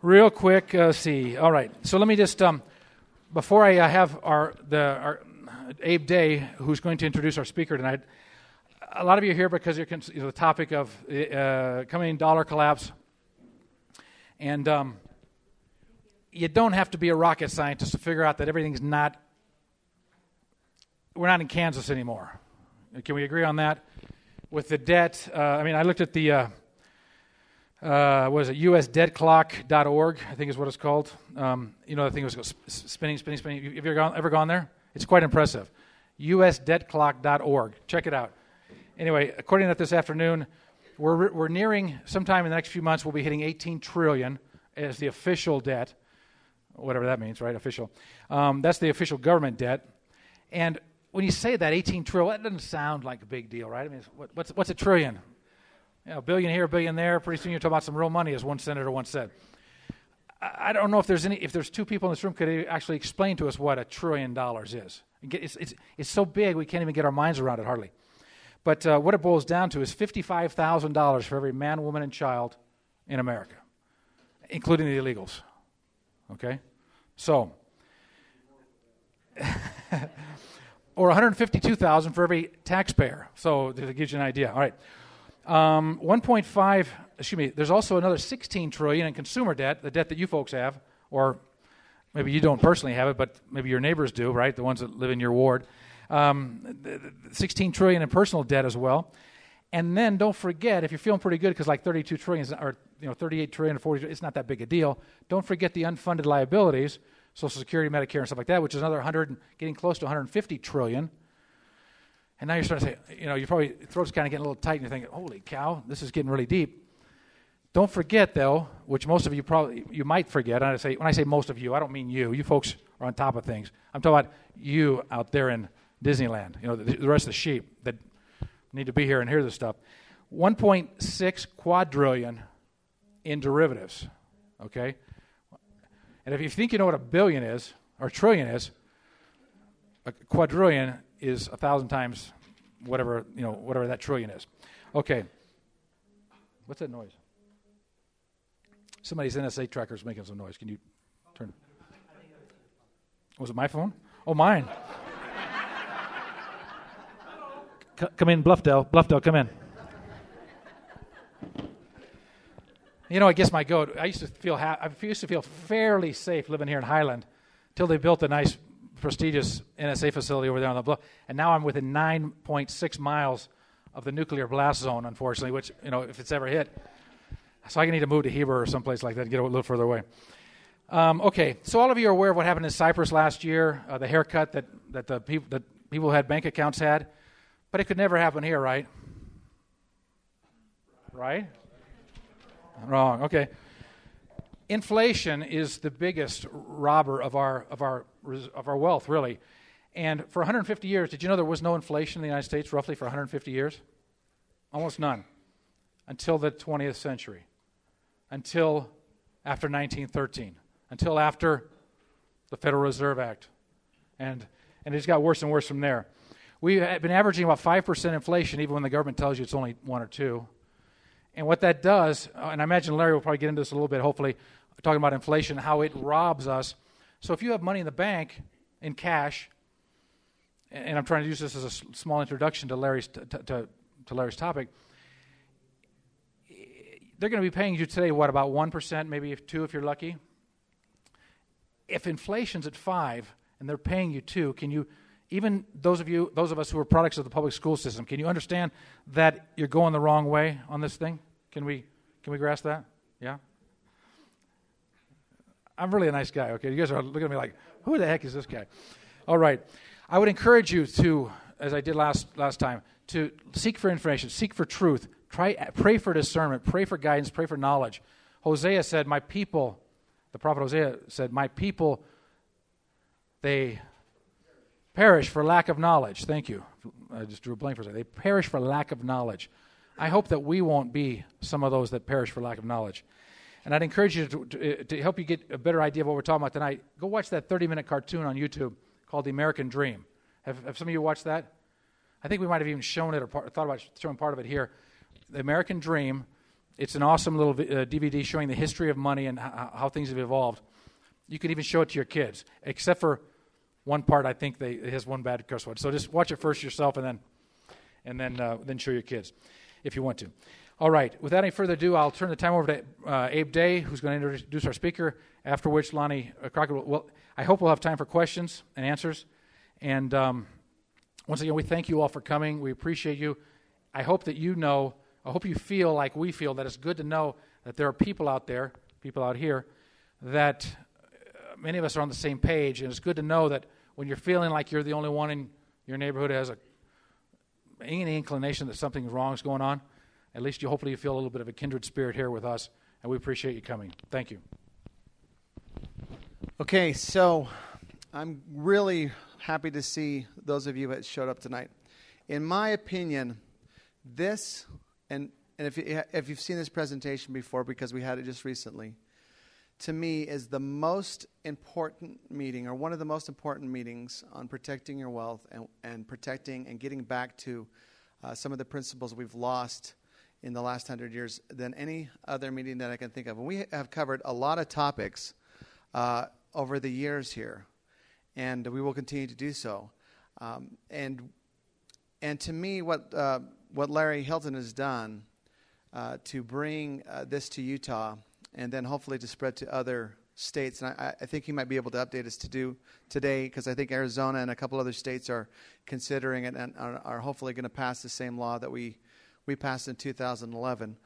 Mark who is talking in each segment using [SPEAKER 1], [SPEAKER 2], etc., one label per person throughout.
[SPEAKER 1] Real quick, see. All right. So let me just, before I have our Abe Day, who's going to introduce our speaker tonight. A lot of you are here because you're the topic of coming dollar collapse, and you don't have to be a rocket scientist to figure out that everything's not. We're not in Kansas anymore. Can we agree on that? With the debt, I looked at the. What is it? USDebtClock.org, I think is what it's called. The thing was spinning. Have you ever gone there? It's quite impressive. USDebtClock.org. Check it out. Anyway, according to this afternoon, we're nearing, sometime in the next few months, we'll be hitting 18 trillion as the official debt, whatever that means, right? Official. That's the official government debt. And when you say that, 18 trillion, that doesn't sound like a big deal, right? I mean, what's a trillion? A billion here, a billion there. Pretty soon you're talking about some real money, as one senator once said. I don't know if there's two people in this room could actually explain to us what $1 trillion is. It's so big we can't even get our minds around it hardly. But what it boils down to is $55,000 for every man, woman, and child in America, including the illegals. Okay, so or $152,000 for every taxpayer. So that gives you an idea. All right. 1.5, there's also another 16 trillion in consumer debt, the debt that you folks have, or maybe you don't personally have it, but maybe your neighbors do, right? The ones that live in your ward. 16 trillion in personal debt as well. And then don't forget, if you're feeling pretty good, because like 32 trillion or 38 trillion or 40, it's not that big a deal. Don't forget the unfunded liabilities, Social Security, Medicare, and stuff like that, which is another getting close to 150 trillion. And now you're starting to say, your throat's kind of getting a little tight, and you're thinking, holy cow, this is getting really deep. Don't forget, though, which most of you might forget, and when I say most of you, I don't mean you. You folks are on top of things. I'm talking about you out there in Disneyland, the rest of the sheep that need to be here and hear this stuff. 1.6 quadrillion in derivatives, okay? And if you think you know what a billion is, or a trillion is, a quadrillion is 1,000 times whatever that trillion is. Okay. What's that noise? Somebody's NSA tracker's making some noise. Can you turn? Was it my phone? Oh, mine. Come in, Bluffdale. Bluffdale, come in. I guess my goat. I used to feel fairly safe living here in Highland until they built a nice, prestigious NSA facility over there on the bluff, and now I'm within 9.6 miles of the nuclear blast zone, unfortunately, which, if it's ever hit. So I need to move to Heber or someplace like that and get a little further away. Okay, so all of you are aware of what happened in Cyprus last year, the haircut that people who had bank accounts had, but it could never happen here, right? Right? Wrong, okay. Inflation is the biggest robber of our wealth, really. And for 150 years, did you know there was no inflation in the United States, roughly for 150 years? Almost none. Until the 20th century. Until after 1913. Until after the Federal Reserve Act. And it just got worse and worse from there. We've been averaging about 5% inflation, even when the government tells you it's only 1 or 2. And what that does, and I imagine Larry will probably get into this a little bit, hopefully, talking about inflation, how it robs us. So if you have money in the bank in cash, and I'm trying to use this as a small introduction to Larry's to Larry's topic, they're going to be paying you today, about 1%, maybe 2% if you're lucky. If inflation's at 5% and they're paying you 2%, can you, even those of us who are products of the public school system, can you understand that you're going the wrong way on this thing? Can we grasp that? Yeah? I'm really a nice guy, okay? You guys are looking at me like, who the heck is this guy? All right. I would encourage you to, as I did last time, to seek for information, seek for truth, pray for discernment, pray for guidance, pray for knowledge. Hosea said, my people, the prophet Hosea said, my people, they perish for lack of knowledge. Thank you. I just drew a blank for a second. They perish for lack of knowledge. I hope that we won't be some of those that perish for lack of knowledge. And I'd encourage you to help you get a better idea of what we're talking about tonight. Go watch that 30-minute cartoon on YouTube called The American Dream. Have some of you watched that? I think we might have even shown it or thought about showing part of it here. The American Dream, It's an awesome little DVD showing the history of money and how things have evolved. You can even show it to your kids, except for one part. I think it has one bad curse word. So just watch it first yourself, and then show your kids if you want to. All right. Without any further ado, I'll turn the time over to Abe Day, who's going to introduce our speaker. After which, Lonnie Crockett will. I hope we'll have time for questions and answers. And once again, we thank you all for coming. We appreciate you. I hope that you know. I hope you feel like we feel that it's good to know that there are people out there, people out here, that many of us are on the same page, and it's good to know that when you're feeling like you're the only one in your neighborhood who has any inclination that something wrong is going on, at least hopefully you feel a little bit of a kindred spirit here with us, and we appreciate you coming. Thank you.
[SPEAKER 2] Okay, so I'm really happy to see those of you that showed up tonight. In my opinion, this, and if you've seen this presentation before, because we had it just recently, to me is the most important meeting, or one of the most important meetings on protecting your wealth and protecting and getting back to some of the principles we've lost in the last 100 years than any other meeting that I can think of. And we have covered a lot of topics over the years here, and we will continue to do so. And to me, what Larry Hilton has done to bring this to Utah, and then hopefully to spread to other states, and I think he might be able to update us to do today, because I think Arizona and a couple other states are considering it and are hopefully going to pass the same law that we passed in 2011.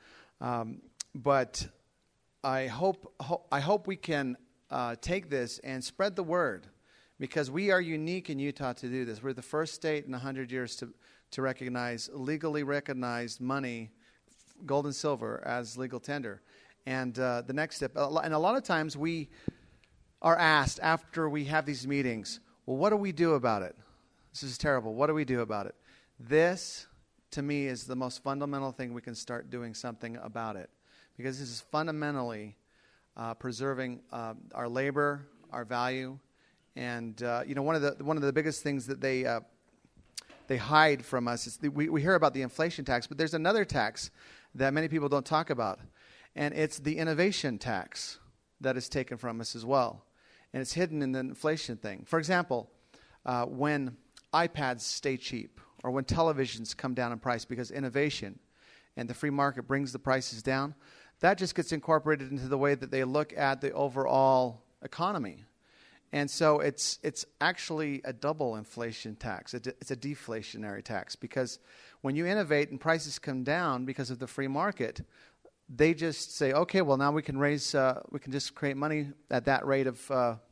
[SPEAKER 2] But I hope we can take this and spread the word, because we are unique in Utah to do this. We're the first state in 100 years to recognize, legally recognized money, gold and silver, as legal tender. And the next step, and a lot of times we are asked after we have these meetings, well, what do we do about it? This is terrible. What do we do about it? This, to me, is the most fundamental thing we can start doing something about it, because this is fundamentally preserving our labor, our value, and one of the biggest things that they hide from us is we hear about the inflation tax, but there's another tax that many people don't talk about, and it's the innovation tax that is taken from us as well, and it's hidden in the inflation thing. For example, when iPads stay cheap, or when televisions come down in price because innovation and the free market brings the prices down, that just gets incorporated into the way that they look at the overall economy. And so it's actually a double inflation tax. It's a deflationary tax, because when you innovate and prices come down because of the free market, they just say, okay, well, now we can just create money at that rate of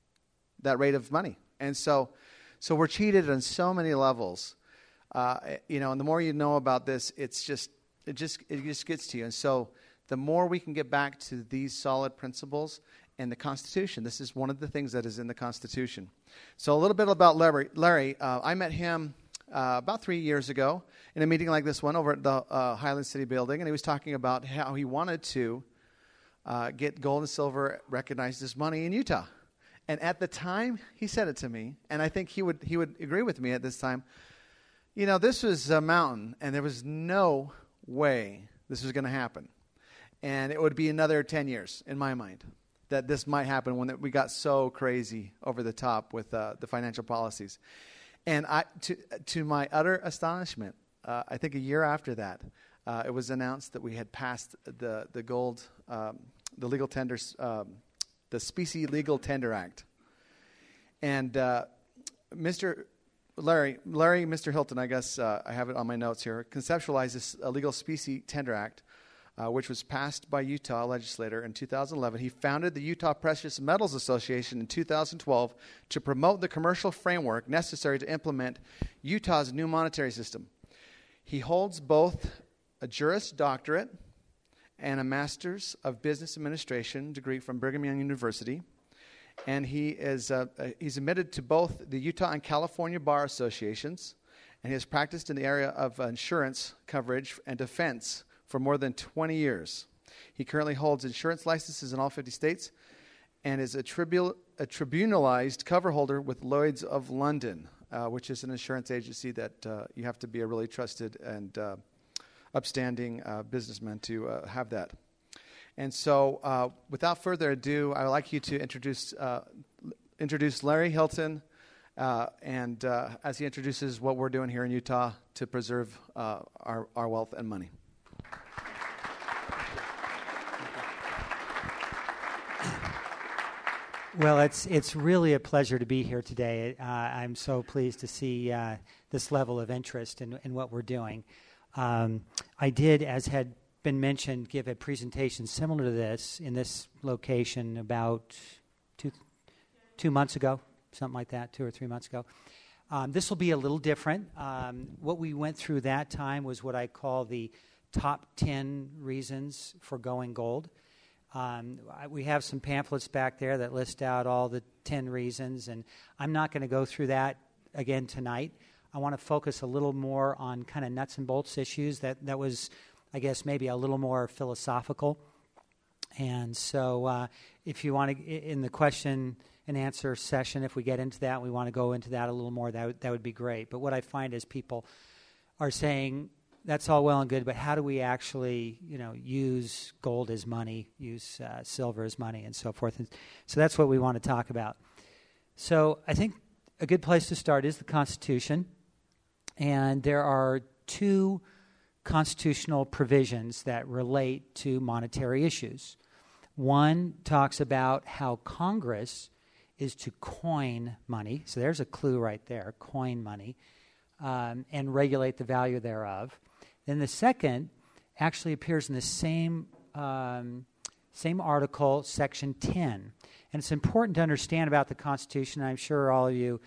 [SPEAKER 2] money. And so we're cheated on so many levels. And the more you know about this, it just gets to you. And so the more we can get back to these solid principles and the Constitution. This is one of the things that is in the Constitution. So a little bit about Larry. I met him about 3 years ago in a meeting like this one over at the Highland City building, and he was talking about how he wanted to get gold and silver recognized as money in Utah. And at the time, he said it to me, and I think he would agree with me at this time. This was a mountain, and there was no way this was going to happen. And it would be another 10 years, in my mind, that this might happen when we got so crazy over the top with the financial policies. And to my utter astonishment, I think a year after that, it was announced that we had passed the legal tenders, the Specie Legal Tender Act. And Mr. Hilton, I guess I have it on my notes here, conceptualized this illegal Specie Tender Act, which was passed by Utah legislator in 2011. He founded the Utah Precious Metals Association in 2012 to promote the commercial framework necessary to implement Utah's new monetary system. He holds both a Juris Doctorate and a Master's of Business Administration degree from Brigham Young University. And he's admitted to both the Utah and California Bar Associations, and he has practiced in the area of insurance coverage and defense for more than 20 years. He currently holds insurance licenses in all 50 states and is a tribunalized cover holder with Lloyd's of London, which is an insurance agency that you have to be a really trusted and upstanding businessmen to have that. And so, without further ado, I would like you to introduce Larry Hilton, and as he introduces what we're doing here in Utah to preserve our wealth and money.
[SPEAKER 3] Well, it's really a pleasure to be here today. I'm so pleased to see this level of interest in what we're doing. I did, as had been mentioned, give a presentation similar to this in this location about two months ago, something like that, 2 or 3 months ago. This will be a little different. What we went through that time was what I call the top 10 reasons for going gold. We have some pamphlets back there that list out all the 10 reasons, and I'm not going to go through that again tonight. I want to focus a little more on kind of nuts and bolts issues that was, I guess, maybe a little more philosophical. And so if you want to, in the question and answer session, if we get into that, we want to go into that a little more, that would be great. But what I find is people are saying, that's all well and good, but how do we actually, use gold as money, use silver as money, and so forth? And so that's what we want to talk about. So I think a good place to start is the Constitution, and there are 2 constitutional provisions that relate to monetary issues. One talks about how Congress is to coin money, so there's a clue right there, coin money, and regulate the value thereof. Then the second actually appears in the same article, Section 10. And it's important to understand about the Constitution. I'm sure all of you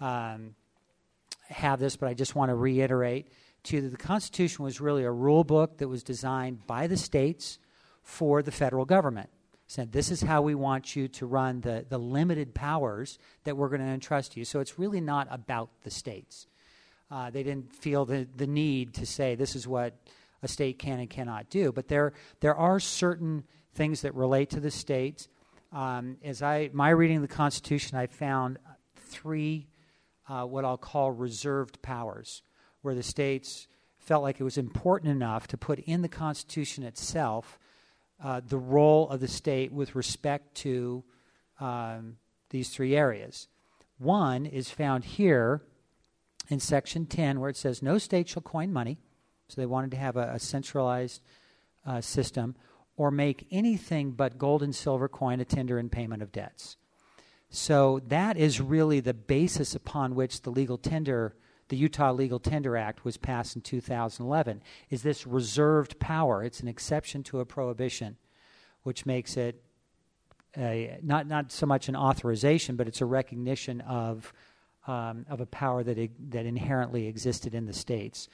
[SPEAKER 3] have this, but I just want to reiterate to you that the Constitution was really a rule book that was designed by the states for the federal government. It said, this is how we want you to run the limited powers that we're going to entrust to you. So it's really not about the states. They didn't feel the need to say this is what a state can and cannot do. But there are certain things that relate to the states. My reading of the Constitution, I found 3 what I'll call reserved powers, where the states felt like it was important enough to put in the Constitution itself the role of the state with respect to these 3 areas. One is found here in Section 10, where it says, no state shall coin money, so they wanted to have a centralized system, or make anything but gold and silver coin a tender in payment of debts. So that is really the basis upon which the Utah Legal Tender Act was passed in 2011, is this reserved power. It's an exception to a prohibition, which makes it not so much an authorization, but it's a recognition of a power that inherently existed in the states.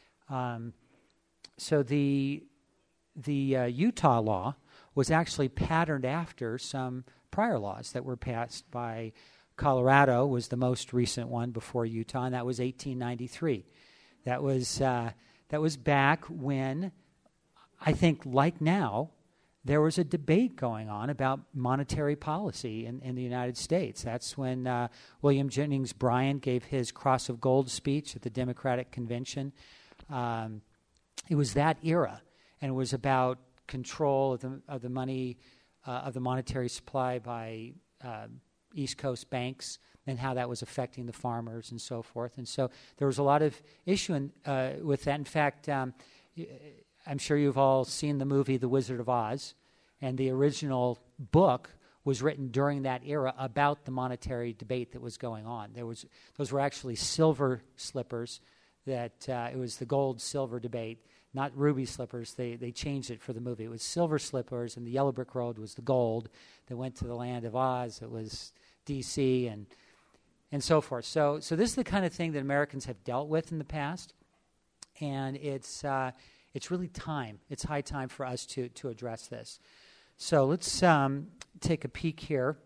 [SPEAKER 3] So the Utah law was actually patterned after some prior laws that were passed by Colorado. Was the most recent one before Utah, and that was 1893. That was back when, I think, like now, there was a debate going on about monetary policy in the United States. That's when William Jennings Bryan gave his Cross of Gold speech at the Democratic Convention. It was that era, and it was about control of the money, of the monetary supply by East Coast banks, and how that was affecting the farmers and so forth. And so there was a lot of issue with that. In fact, I'm sure you've all seen the movie The Wizard of Oz, and the original book was written during that era about the monetary debate that was going on. Those were actually silver slippers. That it was the gold-silver debate, not ruby slippers. They changed it for the movie. It was silver slippers, and the yellow brick road was the gold that went to the land of Oz. It was D.C. and so forth. So this is the kind of thing that Americans have dealt with in the past, and it's really time. It's high time for us to address this. So let's take a peek here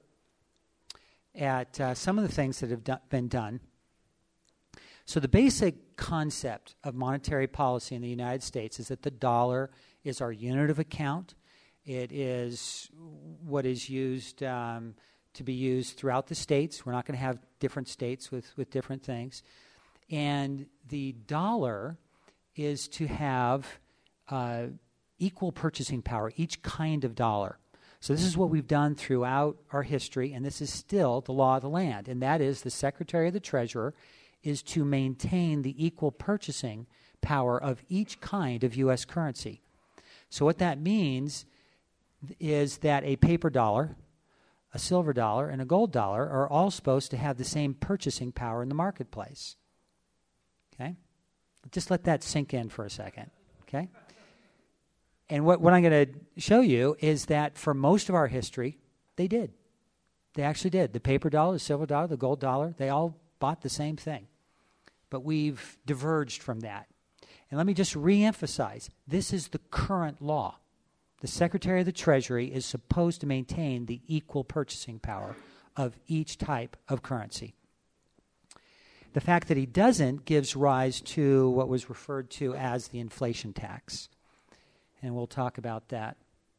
[SPEAKER 3] at some of the things that have been done. So the basic concept of monetary policy in the United States is that the dollar is our unit of account. It is what is used to be used throughout the states. We're not going to have different states with different things. And the dollar is to have equal purchasing power, each kind of dollar. So this is what we've done throughout our history, and this is still the law of the land, and that is the Secretary of the Treasurer is to maintain the equal purchasing power of each kind of U.S. currency. So what that means is that a paper dollar, a silver dollar, and a gold dollar are all supposed to have the same purchasing power in the marketplace. Okay? Just let that sink in for a second. Okay? And what I'm going to show you is that for most of our history, they did. They actually did. The paper dollar, the silver dollar, the gold dollar, they all bought the same thing. But we've diverged from that. And let me just reemphasize, this is the current law. The Secretary of the Treasury is supposed to maintain the equal purchasing power of each type of currency. The fact that he doesn't gives rise to what was referred to as the inflation tax. And we'll talk about that.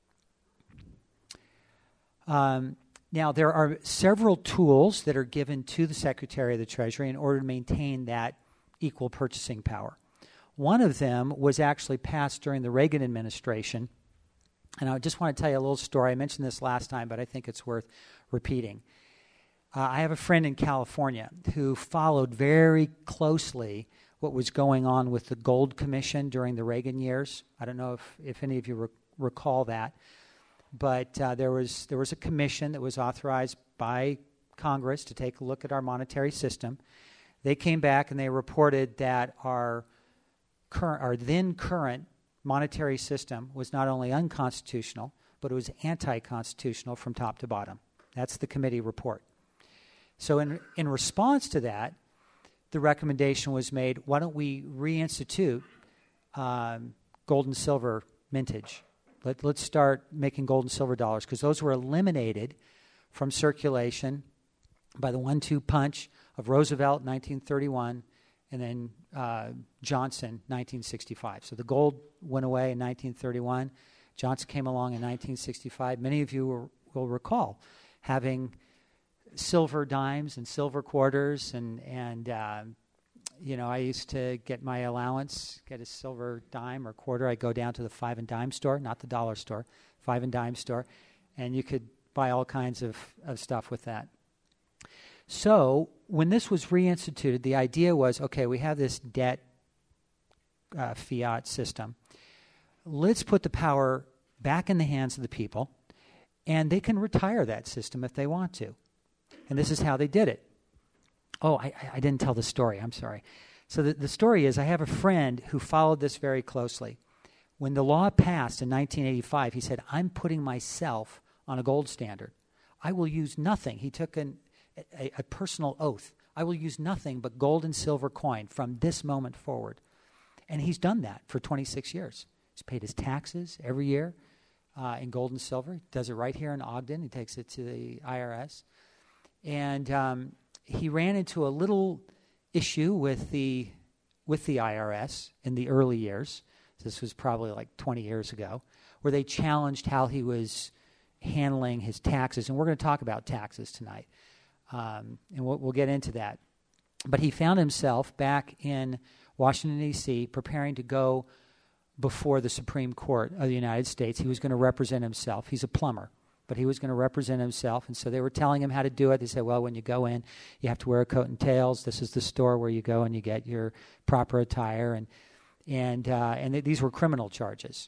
[SPEAKER 3] Now, there are several tools that are given to the Secretary of the Treasury in order to maintain that equal purchasing power. One of them was actually passed during the Reagan administration. And I just want to tell you a little story. I mentioned this last time, but I think it's worth repeating. I have a friend in California who followed very closely what was going on with the Gold Commission during the Reagan years. I don't know if any of you recall that. But there was a commission that was authorized by Congress to take a look at our monetary system. They came back and they reported that our then current monetary system was not only unconstitutional, but it was anti-constitutional from top to bottom. That's the committee report. So in response to that, the recommendation was made, why don't we reinstitute gold and silver mintage? Let's start making gold and silver dollars, because those were eliminated from circulation by the 1-2 punch of Roosevelt in 1931 and then Johnson 1965. So the gold went away in 1931. Johnson came along in 1965. Many of you will recall having silver dimes and silver quarters, and I used to get my allowance, get a silver dime or quarter. I'd go down to the 5 and dime store, not the dollar store, 5 and dime store, and you could buy all kinds of stuff with that. So when this was reinstituted, the idea was, okay, we have this debt fiat system. Let's put the power back in the hands of the people, and they can retire that system if they want to. And this is how they did it. Oh, I didn't tell the story. I'm sorry. So the story is, I have a friend who followed this very closely. When the law passed in 1985, he said, I'm putting myself on a gold standard. I will use nothing. He took a personal oath. I will use nothing but gold and silver coin from this moment forward. And he's done that for 26 years. He's paid his taxes every year in gold and silver. He does it right here in Ogden. He takes it to the IRS. And he ran into a little issue with the IRS in the early years. This was probably like 20 years ago, where they challenged how he was handling his taxes. And we're going to talk about taxes tonight. And we'll get into that. But he found himself back in Washington, D.C., preparing to go before the Supreme Court of the United States. He was going to represent himself. He's a plumber, but he was going to represent himself. And so they were telling him how to do it. They said, well, when you go in, you have to wear a coat and tails. This is the store where you go and you get your proper attire. And these were criminal charges.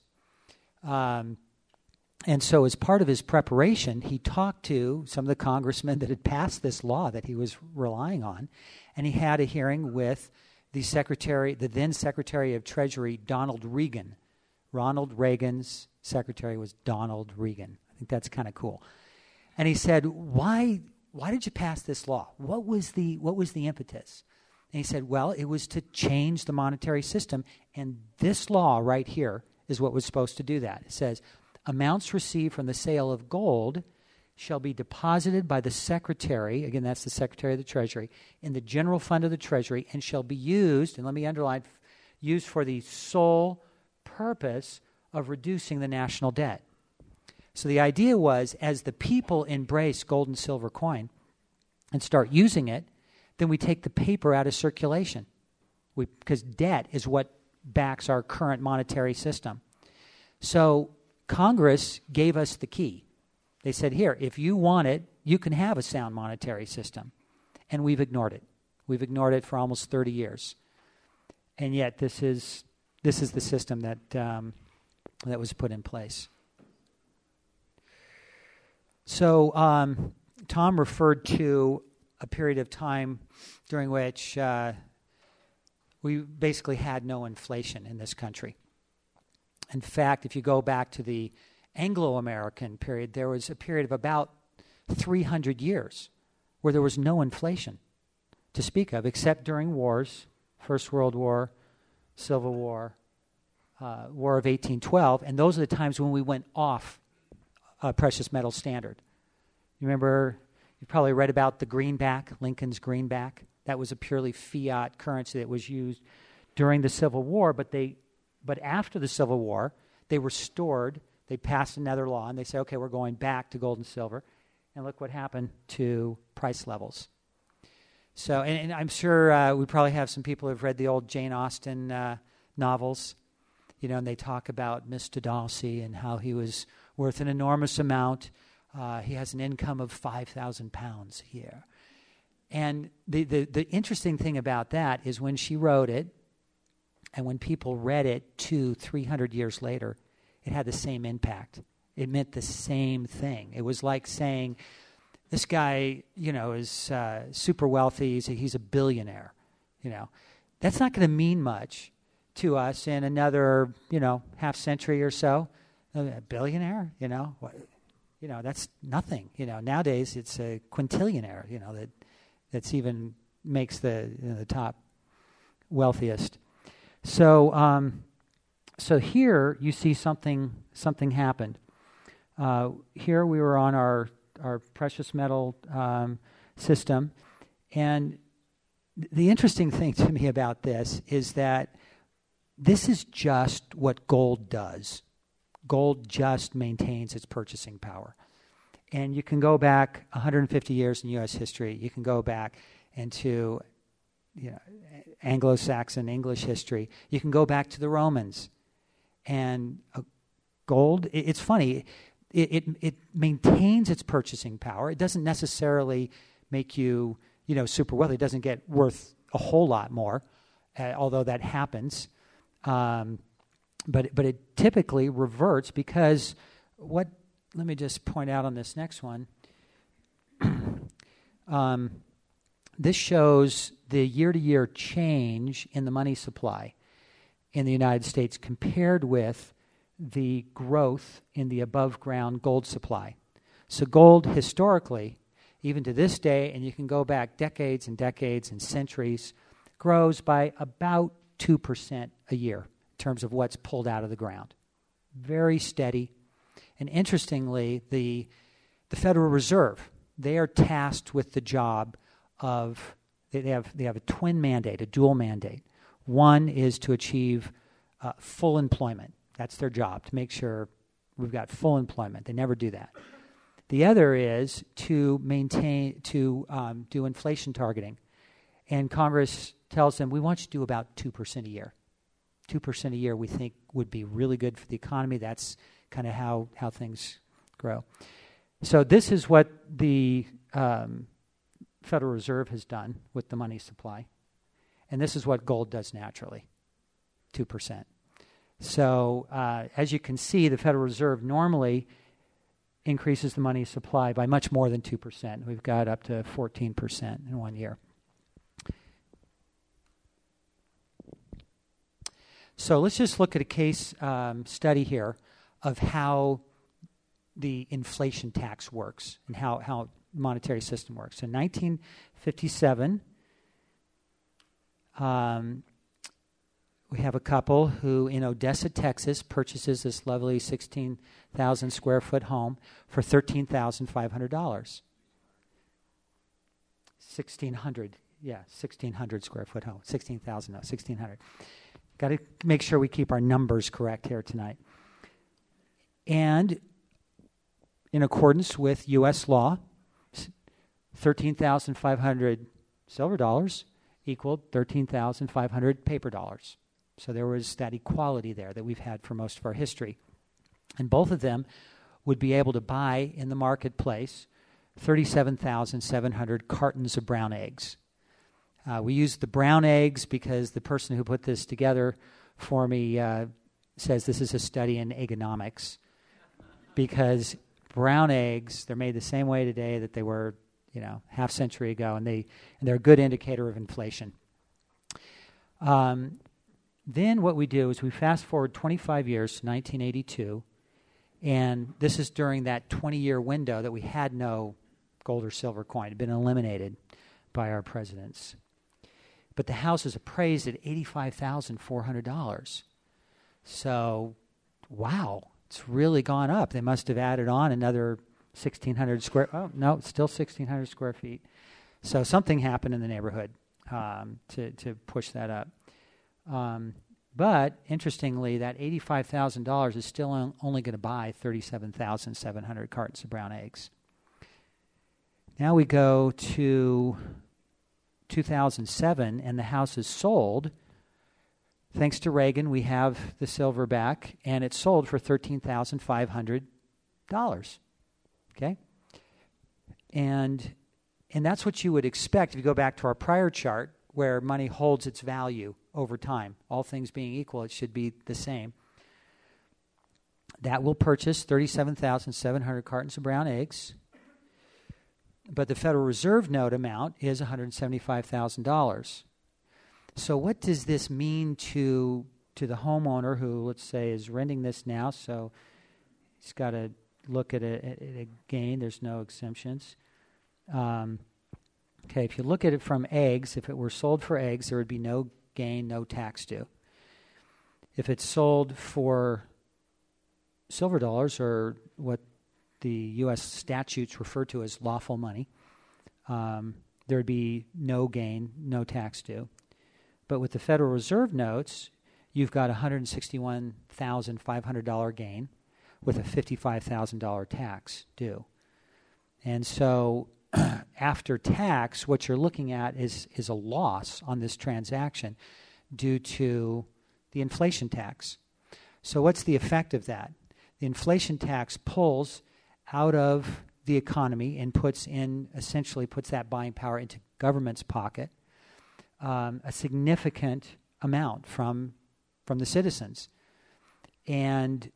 [SPEAKER 3] And so as part of his preparation, he talked to some of the congressmen that had passed this law that he was relying on, and he had a hearing with the then Secretary of Treasury, Donald Regan. Ronald Reagan's secretary was Donald Regan. I think that's kind of cool. And he said, why did you pass this law? What was the impetus? And he said, well, it was to change the monetary system, and this law right here is what was supposed to do that. It says, amounts received from the sale of gold shall be deposited by the Secretary, again, that's the Secretary of the Treasury, in the general fund of the Treasury, and shall be used, and let me underline, used for the sole purpose of reducing the national debt. So the idea was, as the people embrace gold and silver coin and start using it, then we take the paper out of circulation. Because debt is what backs our current monetary system. So Congress gave us the key. They said, here, if you want it, you can have a sound monetary system. And we've ignored it. We've ignored it for almost 30 years. And yet this is the system that was put in place. So Tom referred to a period of time during which we basically had no inflation in this country. In fact, if you go back to the Anglo-American period, there was a period of about 300 years where there was no inflation to speak of, except during wars, First World War, Civil War, War of 1812, and those are the times when we went off precious metal standard. You remember, you probably read about the greenback, Lincoln's greenback. That was a purely fiat currency that was used during the Civil War, but after the Civil War, they restored, they passed another law, and they said, okay, we're going back to gold and silver. And look what happened to price levels. So, and I'm sure we probably have some people who've read the old Jane Austen novels, and they talk about Mr. Darcy and how he was worth an enormous amount. He has an income of £5,000 a year. And the interesting thing about that is when she wrote it, and when people read it 200-300 years later, it had the same impact. It meant the same thing. It was like saying, this guy, is super wealthy. He's a billionaire. That's not going to mean much to us in another, half century or so. A billionaire, that's nothing. Nowadays it's a quintillionaire. That's even makes the top wealthiest. So here you see something happened. Here we were on our precious metal system, and the interesting thing to me about this is that this is just what gold does. Gold just maintains its purchasing power. And you can go back 150 years in U.S. history. You can go back into Anglo-Saxon English history. You can go back to the Romans. And gold, it's funny, it maintains its purchasing power. It doesn't necessarily make you, super wealthy. It doesn't get worth a whole lot more, although that happens. But it typically reverts because let me just point out on this next one. This shows the year-to-year change in the money supply in the United States compared with the growth in the above-ground gold supply. So gold historically, even to this day, and you can go back decades and decades and centuries, grows by about 2% a year in terms of what's pulled out of the ground. Very steady. And interestingly, the Federal Reserve, they are tasked with the job of, they have a twin mandate, a dual mandate. One is to achieve full employment. That's their job, to make sure we've got full employment. They never do that. The other is to do inflation targeting. And Congress tells them, we want you to do about 2% a year. 2% a year we think would be really good for the economy. That's kind of how things grow. So this is what the Federal Reserve has done with the money supply. And this is what gold does naturally, 2%. So as you can see, the Federal Reserve normally increases the money supply by much more than 2%. We've got up to 14% in 1 year. So let's just look at a case study here of how the inflation tax works and how monetary system works. In 1957, we have a couple who in Odessa, Texas, purchases this lovely 16,000 square foot home for $13,500. 1,600 square foot home. 16,000, no, 1,600. Got to make sure we keep our numbers correct here tonight. And in accordance with U.S. law, 13,500 silver dollars equaled 13,500 paper dollars. So there was that equality there that we've had for most of our history. And both of them would be able to buy in the marketplace 37,700 cartons of brown eggs. We used the brown eggs because the person who put this together for me says this is a study in egonomics, because brown eggs, they're made the same way today that they were, half century ago, and they're a good indicator of inflation. Then what we do is we fast forward 25 years to 1982, and this is during that 20-year window that we had no gold or silver coin. It had been eliminated by our presidents. But the house is appraised at $85,400. So, wow, it's really gone up. They must have added on another 1,600 square... Oh, no, it's still 1,600 square feet. So something happened in the neighborhood to push that up. But, interestingly, that $85,000 is still only going to buy 37,700 cartons of brown eggs. Now we go to 2007, and the house is sold. Thanks to Reagan, we have the silver back, and it's sold for $13,500. Okay? And that's what you would expect if you go back to our prior chart, where money holds its value over time. All things being equal, it should be the same. That will purchase 37,700 cartons of brown eggs, but the Federal Reserve note amount is $175,000. So what does this mean to the homeowner who, let's say, is renting this now? So he's got to look at a gain. There's no exemptions. Okay, if you look at it from eggs, if it were sold for eggs, there would be no gain, no tax due. If it's sold for silver dollars, or what the U.S. statutes refer to as lawful money, there would be no gain, no tax due. But with the Federal Reserve notes, you've got a $161,500 gain with a $55,000 tax due. And so after tax, what you're looking at is a loss on this transaction due to the inflation tax. So what's the effect of that? The inflation tax pulls out of the economy and essentially puts that buying power into government's pocket, a significant amount from the citizens. And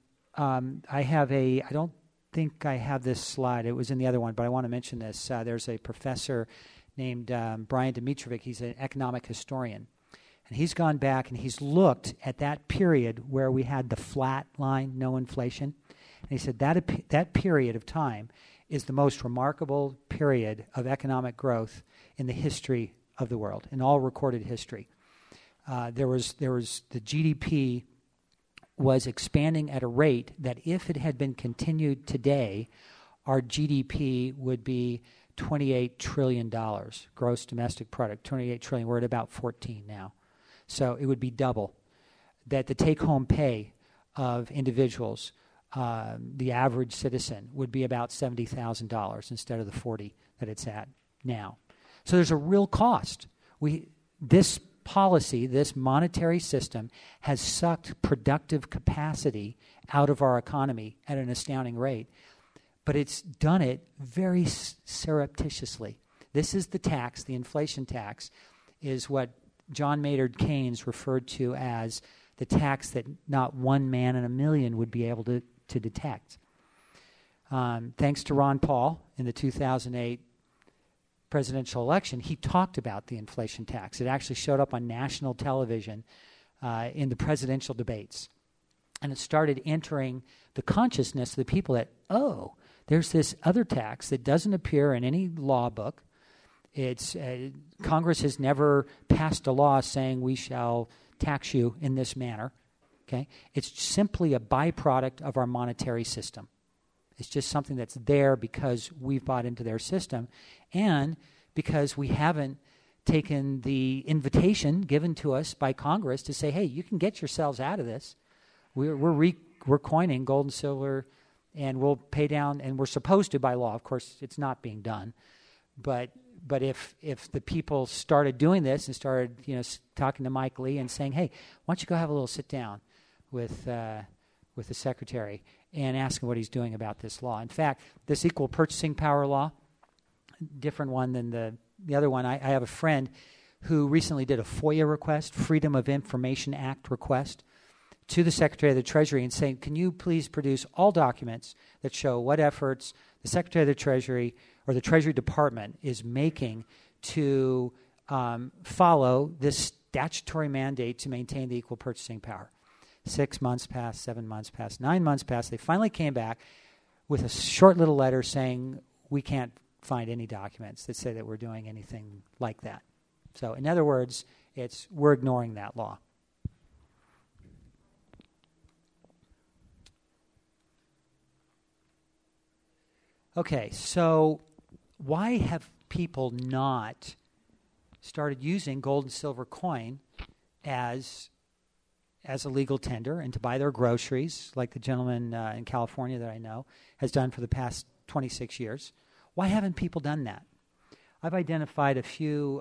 [SPEAKER 3] I don't think I have this slide. It was in the other one, but I want to mention this. There's a professor named Brian Dimitrovic. He's an economic historian. And he's gone back and he's looked at that period where we had the flat line, no inflation. And he said that period of time is the most remarkable period of economic growth in the history of the world, in all recorded history. There was the GDP was expanding at a rate that if it had been continued today, our GDP would be $28 trillion, gross domestic product, 28 trillion. We're at about 14 now. So it would be double. That the take-home pay of individuals, the average citizen, would be about $70,000 instead of the 40 that it's at now. So there's a real cost. This policy, this monetary system, has sucked productive capacity out of our economy at an astounding rate. But it's done it very surreptitiously. This is the tax, the inflation tax, is what John Maynard Keynes referred to as the tax that not one man in a million would be able to detect. Thanks to Ron Paul in the 2008 presidential election, he talked about the inflation tax. It actually showed up on national television in the presidential debates. And it started entering the consciousness of the people that, oh, there's this other tax that doesn't appear in any law book. It's Congress has never passed a law saying we shall tax you in this manner. Okay, it's simply a byproduct of our monetary system. It's just something that's there because we've bought into their system, and because we haven't taken the invitation given to us by Congress to say, hey, you can get yourselves out of this. We're coining gold and silver, and we'll pay down, and we're supposed to by law. Of course, it's not being done. But if the people started doing this and started talking to Mike Lee and saying, hey, why don't you go have a little sit down with with the secretary and ask him what he's doing about this law. In fact, this equal purchasing power law, different one than the other one. I have a friend who recently did a FOIA request, Freedom of Information Act request, to the Secretary of the Treasury and saying, can you please produce all documents that show what efforts the Secretary of the Treasury or the Treasury Department is making to follow this statutory mandate to maintain the equal purchasing power. 6 months passed, 7 months passed, 9 months passed. They finally came back with a short little letter saying, we can't find any documents that say that we're doing anything like that. So in other words, we're ignoring that law. Okay, so why have people not started using gold and silver coin as a legal tender and to buy their groceries, like the gentleman in California that I know has done for the past 26 years? Why haven't people done that? I've identified a few,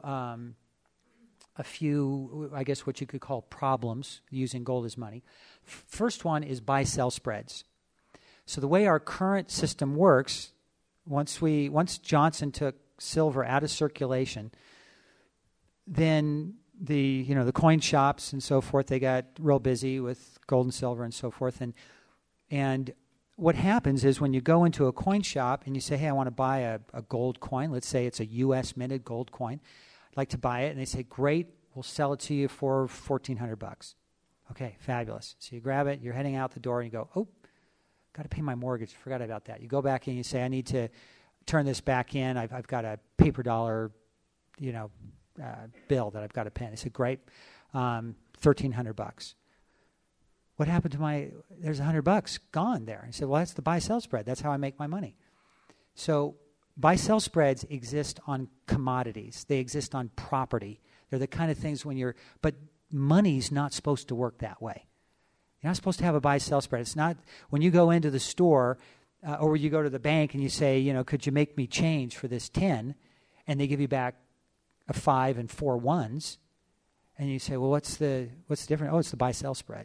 [SPEAKER 3] I guess what you could call problems using gold as money. First one is buy-sell spreads. So the way our current system works, once Johnson took silver out of circulation, then the coin shops and so forth, they got real busy with gold and silver and so forth. And what happens is when you go into a coin shop and you say, hey, I want to buy a gold coin, let's say it's a U.S. minted gold coin, I'd like to buy it. And they say, great, we'll sell it to you for $1,400. Okay, fabulous. So you grab it, you're heading out the door and you go, oh, got to pay my mortgage. Forgot about that. You go back in and you say, I need to turn this back in. I've got a paper dollar, bill that I've got to pay. They said, great, $1,300. What happened to there's $100 gone there. I said, well, that's the buy-sell spread. That's how I make my money. So buy-sell spreads exist on commodities. They exist on property. They're the kind of things but money's not supposed to work that way. You're not supposed to have a buy-sell spread. It's not when you go into the store or you go to the bank and you say, could you make me change for this 10? And they give you back a 5 and 4 ones. And you say, well, what's the difference? Oh, it's the buy-sell spread,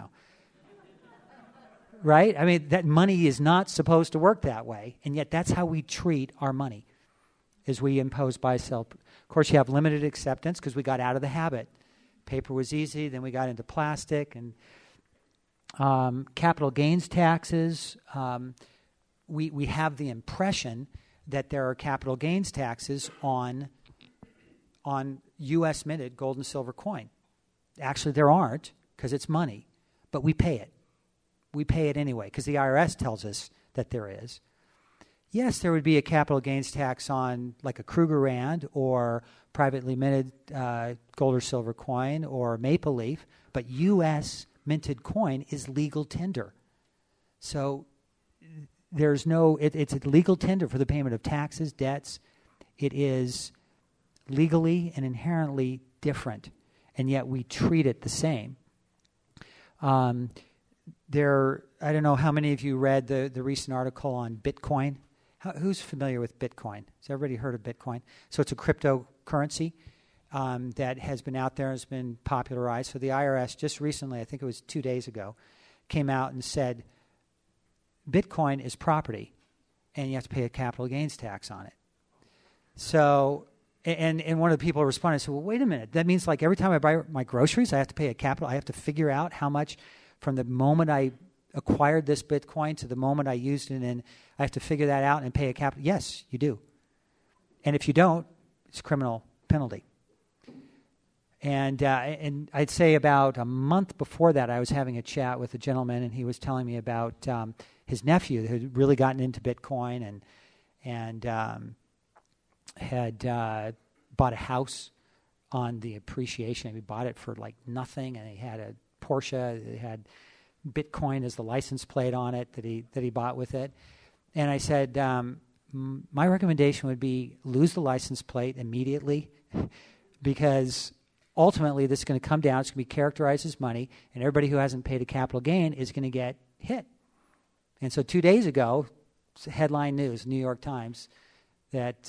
[SPEAKER 3] Right? I mean, that money is not supposed to work that way. And yet that's how we treat our money, is we impose buy-sell. Of course, you have limited acceptance because we got out of the habit. Paper was easy. Then we got into plastic and capital gains taxes. We have the impression that there are capital gains taxes on U.S. minted gold and silver coin. Actually, there aren't because it's money, but we pay it. We pay it anyway because the IRS tells us that there is. Yes, there would be a capital gains tax on like a Krugerrand or privately minted gold or silver coin or Maple Leaf, but U.S. minted coin is legal tender. So there's it's a legal tender for the payment of taxes, debts. It is legally and inherently different, and yet we treat it the same. I don't know how many of you read the recent article on Bitcoin. Who's familiar with Bitcoin? Has everybody heard of Bitcoin? So it's a cryptocurrency that has been out there, has been popularized. So the IRS just recently, I think it was 2 days ago, came out and said Bitcoin is property, and you have to pay a capital gains tax on it. So, and one of the people responded, said, well, wait a minute. That means like every time I buy my groceries, I have to pay I have to figure out how much from the moment I acquired this Bitcoin to the moment I used it, and I have to figure that out and pay a capital. Yes, you do. And if you don't, it's a criminal penalty. And I'd say about a month before that, I was having a chat with a gentleman, and he was telling me about his nephew who had really gotten into Bitcoin and had bought a house on the appreciation. He bought it for like nothing, and he had a Porsche. It had Bitcoin as the license plate on it that he bought with it. And I said, my recommendation would be lose the license plate immediately because ultimately this is going to come down. It's going to be characterized as money, and everybody who hasn't paid a capital gain is going to get hit. And so 2 days ago, headline news, New York Times, that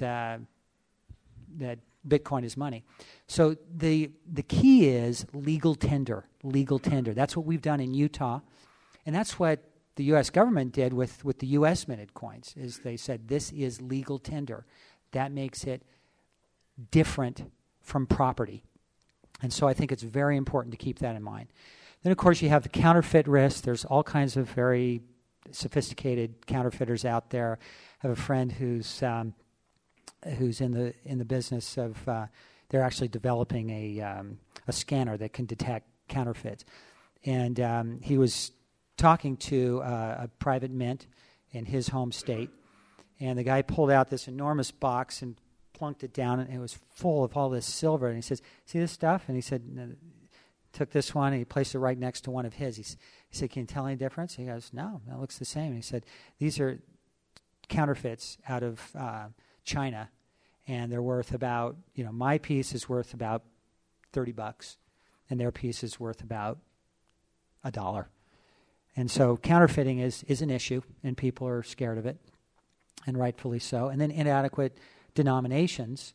[SPEAKER 3] Bitcoin is money. So the key is legal tender. That's what we've done in Utah. And that's what the U.S. government did with the U.S. minted coins, is they said this is legal tender. That makes it different from property. And so I think it's very important to keep that in mind. Then, of course, you have the counterfeit risk. There's all kinds of very sophisticated counterfeiters out there. I have a friend who's in the business of they're actually developing a scanner that can detect counterfeits. And he was talking to a private mint in his home state, and the guy pulled out this enormous box and plunked it down, and it was full of all this silver. And he says, "See this stuff?" And he said, took this one and he placed it right next to one of his. He said, "Can you tell any difference?" He goes, "No, it looks the same." And he said, "These are counterfeits out of China, and they're worth about, my piece is worth about $30, and their piece is worth about $1." And so counterfeiting is an issue, and people are scared of it, and rightfully so. And then inadequate denominations.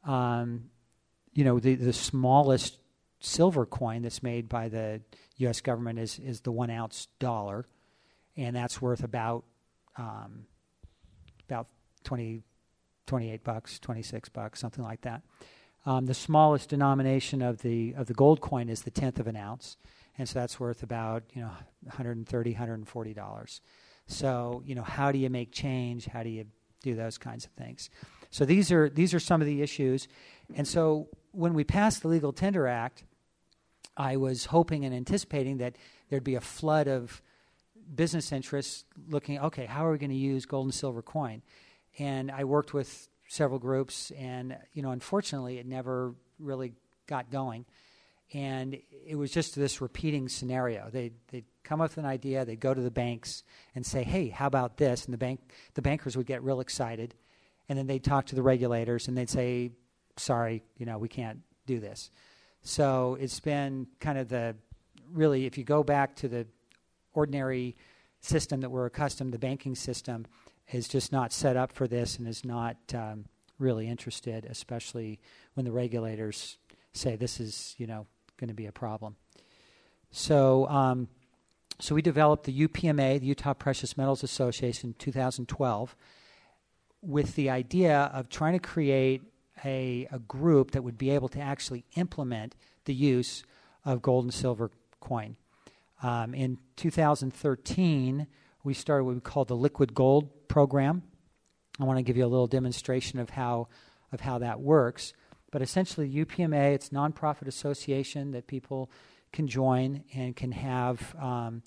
[SPEAKER 3] The smallest silver coin that's made by the U.S. government is the 1 ounce dollar, and that's worth about $28, $26, something like that. The smallest denomination of the gold coin is the 1/10 of an ounce, and so that's worth about $130, $140. So how do you make change? How do you do those kinds of things? So these are some of the issues. And so when we passed the Legal Tender Act, I was hoping and anticipating that there'd be a flood of business interests looking, okay, how are we going to use gold and silver coin? And I worked with several groups, and unfortunately it never really got going. And it was just this repeating scenario. They'd come up with an idea, they'd go to the banks and say, "Hey, how about this?" And the bankers would get real excited, and then they'd talk to the regulators and they'd say, "Sorry, we can't do this." So it's been kind of really, if you go back to the ordinary system that we're accustomed, the banking system is just not set up for this and is not really interested, especially when the regulators say this is, going to be a problem. So we developed the UPMA, the Utah Precious Metals Association, in 2012, with the idea of trying to create a group that would be able to actually implement the use of gold and silver coin. In 2013, we started what we call the Liquid Gold Program. I want to give you a little demonstration of how that works. But essentially, UPMA, it's a nonprofit association that people can join and can have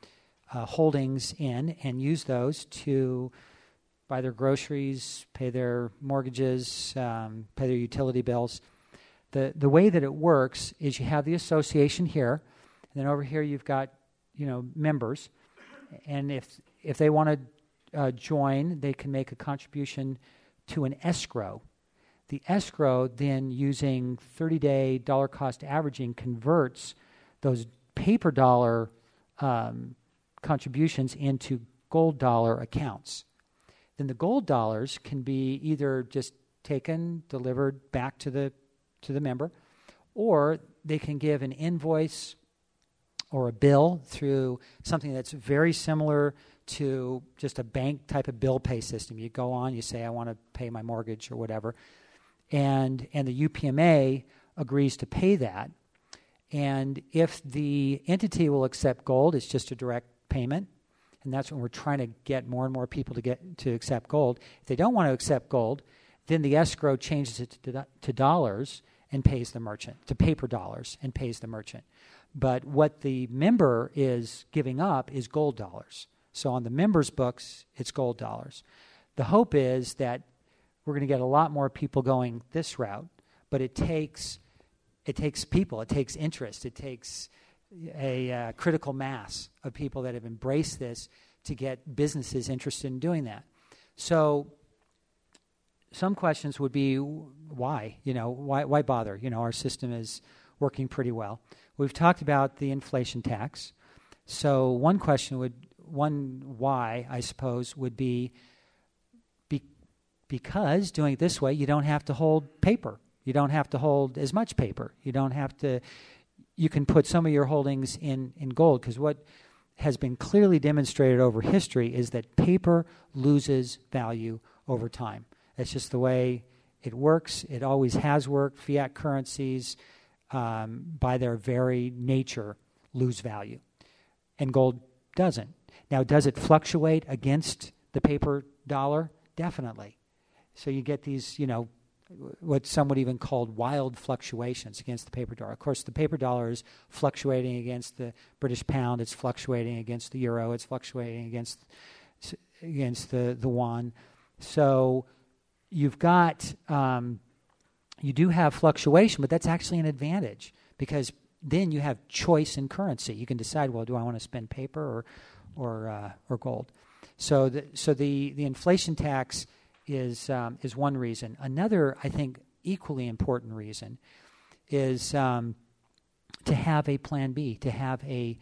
[SPEAKER 3] holdings in and use those to buy their groceries, pay their mortgages, pay their utility bills. The way that it works is you have the association here, and then over here you've got members, and if they want to join, they can make a contribution to an escrow. The escrow then, using 30-day dollar cost averaging, converts those paper dollar contributions into gold dollar accounts. Then the gold dollars can be either just taken, delivered back to the member, or they can give an invoice or a bill through something that's very similar to just a bank type of bill pay system. You go on, you say, "I want to pay my mortgage," or whatever, and the UPMA agrees to pay that. And if the entity will accept gold, it's just a direct payment. And that's when we're trying to get more and more people to accept gold. If they don't want to accept gold, then the escrow changes it to dollars and pays the merchant, to paper dollars and pays the merchant. But what the member is giving up is gold dollars. So on the member's books, it's gold dollars. The hope is that we're going to get a lot more people going this route, but it takes people, it takes interest, it takes a critical mass of people that have embraced this to get businesses interested in doing that. So some questions would be, why? Why bother? Our system is working pretty well. We've talked about the inflation tax. So one why, I suppose, would be because doing it this way, you don't have to hold paper. You don't have to hold as much paper. You can put some of your holdings in gold, because what has been clearly demonstrated over history is that paper loses value over time. That's just the way it works. It always has worked. Fiat currencies, by their very nature, lose value. And gold doesn't. Now, does it fluctuate against the paper dollar? Definitely. So you get these, what some would even call wild fluctuations against the paper dollar. Of course, the paper dollar is fluctuating against the British pound. It's fluctuating against the euro. It's fluctuating against the yuan. So you've got, you do have fluctuation, but that's actually an advantage because then you have choice in currency. You can decide, well, do I want to spend paper or gold? So the inflation tax is one reason. Another, I think, equally important reason is to have a plan B, to have a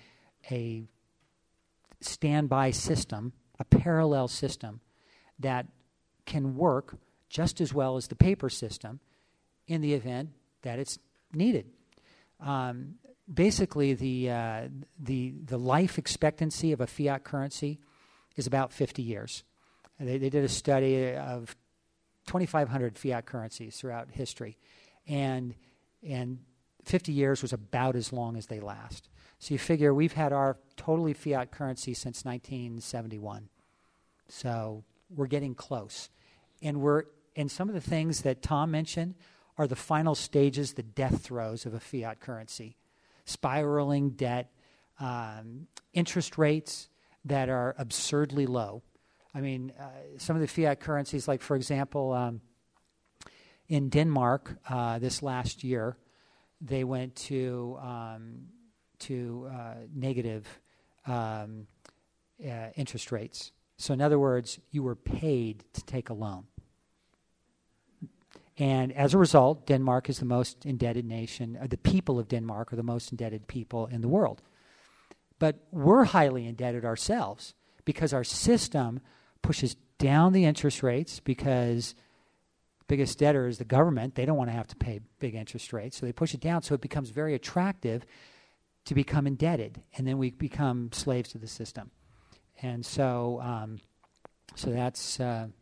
[SPEAKER 3] standby system, a parallel system that can work just as well as the paper system in the event that it's needed. Basically, the life expectancy of a fiat currency is about 50 years. They did a study of 2,500 fiat currencies throughout history, and 50 years was about as long as they last. So you figure we've had our totally fiat currency since 1971. So we're getting close. And some of the things that Tom mentioned are the final stages, the death throes of a fiat currency. Spiraling debt, interest rates that are absurdly low. I mean, some of the fiat currencies, like, for example, in Denmark this last year, they went to negative interest rates. So in other words, you were paid to take a loan. And as a result, Denmark is the most indebted nation. The people of Denmark are the most indebted people in the world. But we're highly indebted ourselves because our system pushes down the interest rates because the biggest debtor is the government. They don't want to have to pay big interest rates, so they push it down. So it becomes very attractive to become indebted, and then we become slaves to the system. And so, that's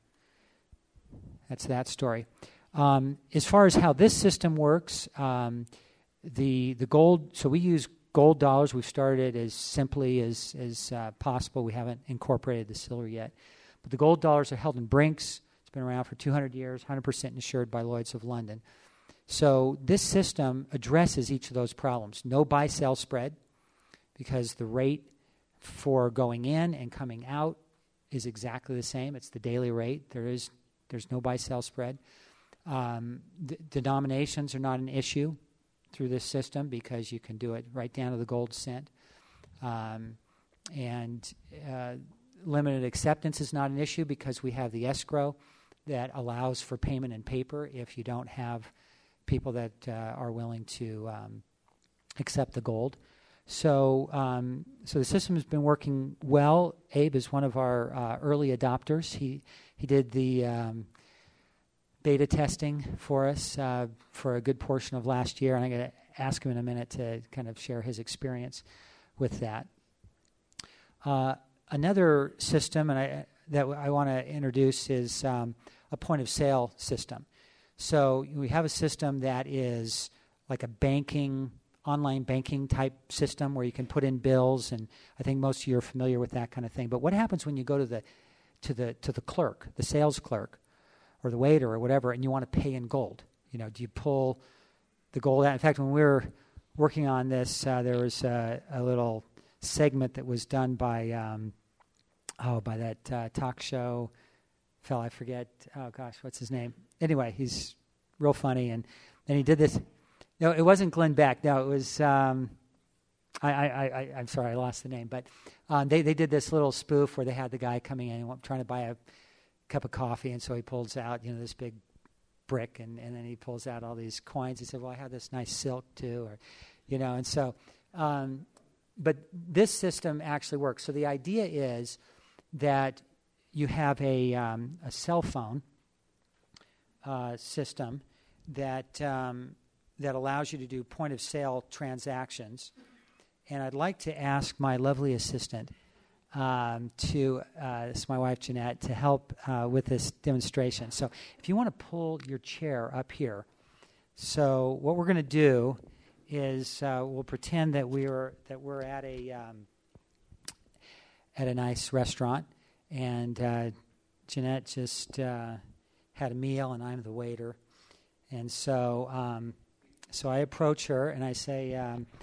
[SPEAKER 3] that story. As far as how this system works, the gold. So we use gold dollars. We've started as simply as possible. We haven't incorporated the silver yet. But the gold dollars are held in Brinks. It's been around for 200 years, 100% insured by Lloyd's of London. So this system addresses each of those problems. No buy-sell spread because the rate for going in and coming out is exactly the same. It's the daily rate. There's no buy-sell spread. Denominations are not an issue through this system because you can do it right down to the gold cent. Limited acceptance is not an issue because we have the escrow that allows for payment in paper if you don't have people that are willing to accept the gold. So the system has been working well. Abe is one of our early adopters. He did the beta testing for us for a good portion of last year, and I'm going to ask him in a minute to kind of share his experience with that. Another system that I want to introduce is a point-of-sale system. So we have a system that is like a online banking type system where you can put in bills, and I think most of you are familiar with that kind of thing. But what happens when you go to the clerk, the sales clerk, or the waiter or whatever, and you want to pay in gold? Do you pull the gold out? In fact, when we were working on this, there was a little segment that was done by that talk show fellow, I forget, what's his name? Anyway, he's real funny, and he did this. No, it wasn't Glenn Beck. No, it was, I'm sorry, I lost the name, but they did this little spoof where they had the guy coming in and trying to buy a cup of coffee, and so he pulls out, this big brick, and then he pulls out all these coins. He said, well, I have this nice silk too, and so, but this system actually works. So the idea is that you have a cell phone system that allows you to do point-of-sale transactions, And I'd like to ask my lovely assistant, this is my wife Jeanette, to help with this demonstration. So if you want to pull your chair up here. So what we're going to do is we'll pretend that we're at a nice restaurant, and Jeanette just had a meal, and I'm the waiter. And so so I approach her and I say,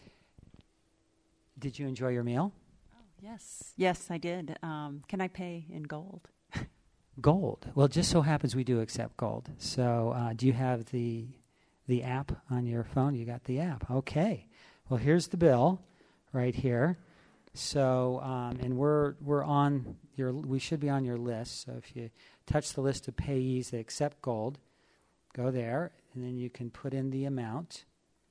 [SPEAKER 3] "Did you enjoy your meal?"
[SPEAKER 4] Yes, I did. Can I pay in gold?
[SPEAKER 3] Gold. Well, it just so happens we do accept gold. So do you have the app on your phone? You got the app. Okay. Well, here's the bill right here. So and we're on we should be on your list. So if you touch the list of payees that accept gold, go there, and then you can put in the amount.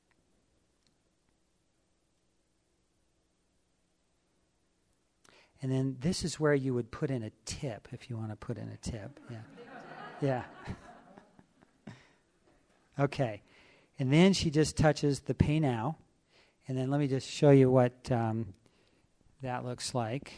[SPEAKER 3] And then this is where you would put in a tip if you want to put in a tip. Yeah. Yeah. Okay. And then she just touches the pay now. And then let me just show you what that looks like.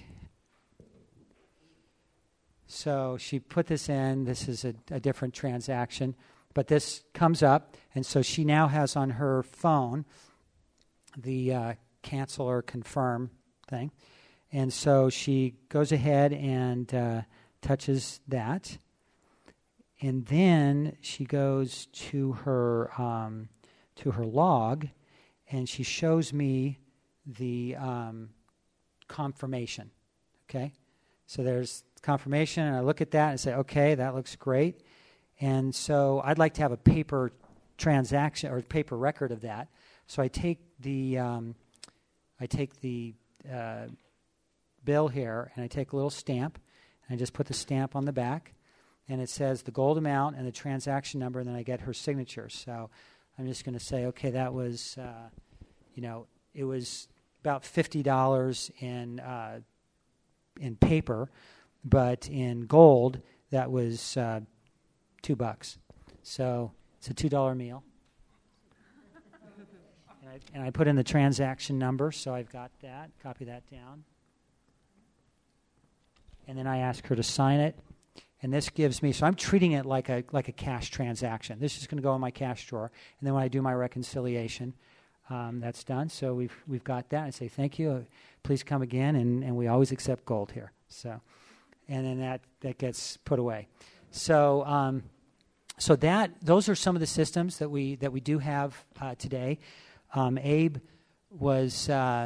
[SPEAKER 3] So she put this in. This is a different transaction. But this comes up. And so she now has on her phone the cancel or confirm thing. And so she goes ahead and touches that. And then she goes to her log, and she shows me the confirmation. Okay? So there's confirmation, and I look at that and say, okay, that looks great. And so I'd like to have a paper transaction or paper record of that. So I take the bill here, and I take a little stamp, and I just put the stamp on the back, and it says the gold amount and the transaction number, and then I get her signature. So I'm just going to say, okay, that was, it was about $50 in paper, but in gold, that was $2. So it's a $2 meal. And I put in the transaction number, so I've got that. Copy that down. And then I ask her to sign it. And this gives me, so I'm treating it like a cash transaction. This is going to go in my cash drawer. And then when I do my reconciliation, that's done. So we've got that. I say, thank you. Please come again. And we always accept gold here. So, and then that gets put away. So those are some of the systems that we do have today. Abe was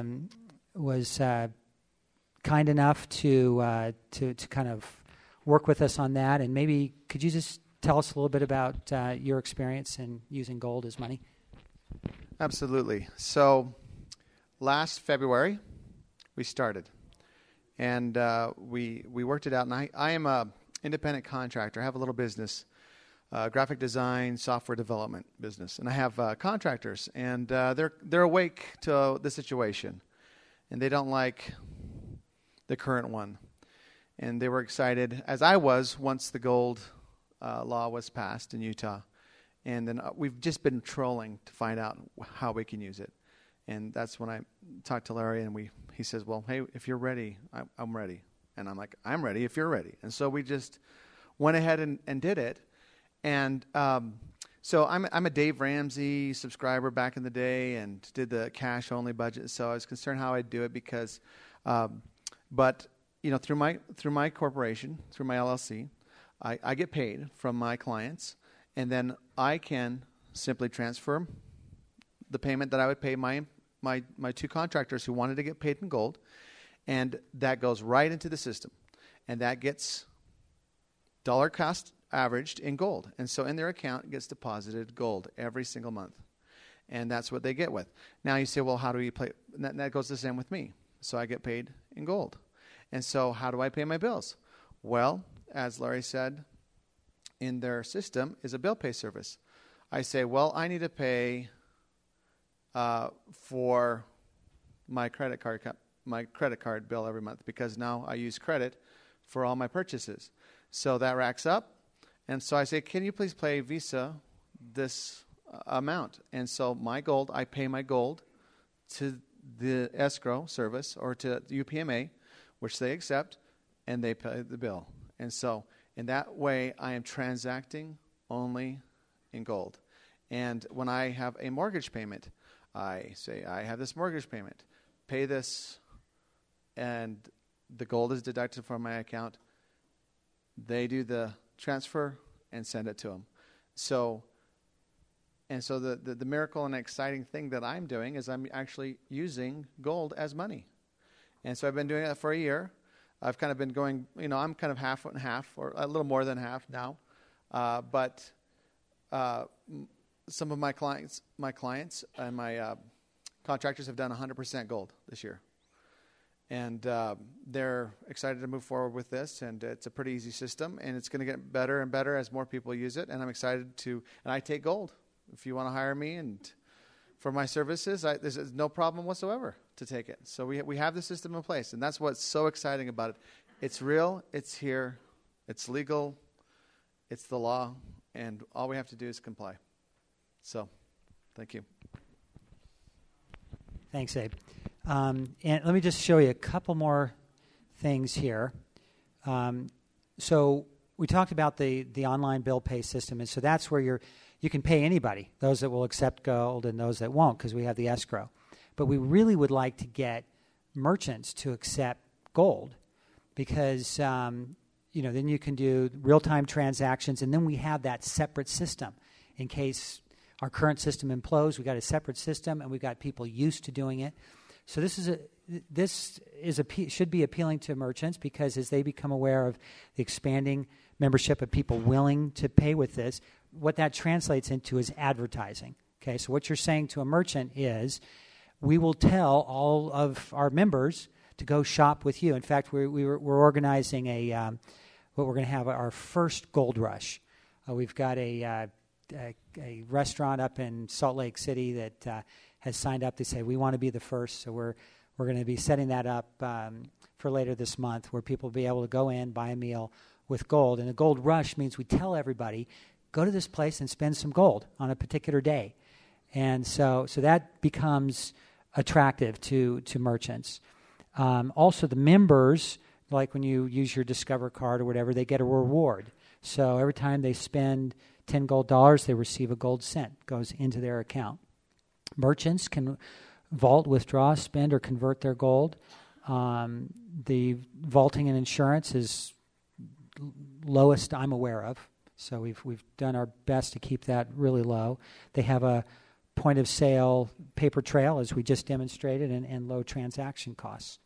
[SPEAKER 3] kind enough to kind of work with us on that, and maybe could you just tell us a little bit about your experience in using gold as money?
[SPEAKER 2] Absolutely. So last February we started, and we worked it out. And I am a independent contractor. I have a little business, graphic design, software development business, and I have contractors, and they're awake to the situation, and they don't like the current one. And they were excited, as I was, once the gold law was passed in Utah. And then we've just been trolling to find out how we can use it. And that's when I talked to Larry, and he says, well, hey, if you're ready, I'm ready. And I'm like, I'm ready if you're ready. And so we just went ahead and did it. And so I'm a Dave Ramsey subscriber back in the day and did the cash-only budget. So I was concerned how I'd do it because but through my corporation, through my LLC, I get paid from my clients, and then I can simply transfer the payment that I would pay my two contractors who wanted to get paid in gold, and that goes right into the system, and that gets dollar cost averaged in gold, and so in their account it gets deposited gold every single month, and that's what they get with. Now you say, well, how do we play? And that goes the same with me. So I get paid in gold. And so how do I pay my bills? Well, as Larry said, in their system is a bill pay service. I say, well, I need to pay for my credit card bill every month because now I use credit for all my purchases. So that racks up. And so I say, can you please pay Visa this amount? And so my gold, I pay my gold to the escrow service or to UPMA, which they accept, and they pay the bill. And so in that way, I am transacting only in gold. And when I have a mortgage payment, I say, I have this mortgage payment, pay this, and the gold is deducted from my account. They do the transfer and send it to them. So the miracle and exciting thing that I'm doing is I'm actually using gold as money. And so I've been doing that for a year. I've kind of been going, I'm kind of half and half, or a little more than half now. But some of my clients and my contractors have done 100% gold this year. And they're excited to move forward with this, and it's a pretty easy system, and it's going to get better and better as more people use it, and I'm excited to, and I take gold. If you want to hire me and for my services, there's no problem whatsoever to take it. So we have the system in place, and that's what's so exciting about it. It's real, it's here, it's legal, it's the law, and all we have to do is comply. So, thank you.
[SPEAKER 3] Thanks, Abe. And let me just show you a couple more things here. So we talked about the online bill pay system, and so that's where you can pay anybody, those that will accept gold and those that won't, because we have the escrow. But we really would like to get merchants to accept gold because, then you can do real-time transactions, and then we have that separate system. In case our current system implodes, we've got a separate system, and we've got people used to doing it. So this should be appealing to merchants because as they become aware of the expanding membership of people willing to pay with this, what that translates into is advertising. Okay, so what you're saying to a merchant is, we will tell all of our members to go shop with you. In fact, we're organizing what we're going to have our first gold rush. We've got a restaurant up in Salt Lake City that has signed up. They say we want to be the first, so we're going to be setting that up for later this month, where people will be able to go in, buy a meal with gold. And a gold rush means we tell everybody, go to this place and spend some gold on a particular day. And so that becomes attractive to merchants. Also, the members, like when you use your Discover card or whatever, they get a reward. So every time they spend $10 gold, they receive a gold cent, goes into their account. Merchants can vault, withdraw, spend, or convert their gold. The vaulting and insurance is lowest I'm aware of, so we've done our best to keep that really low. They have a point of sale paper trail, as we just demonstrated, and low transaction costs.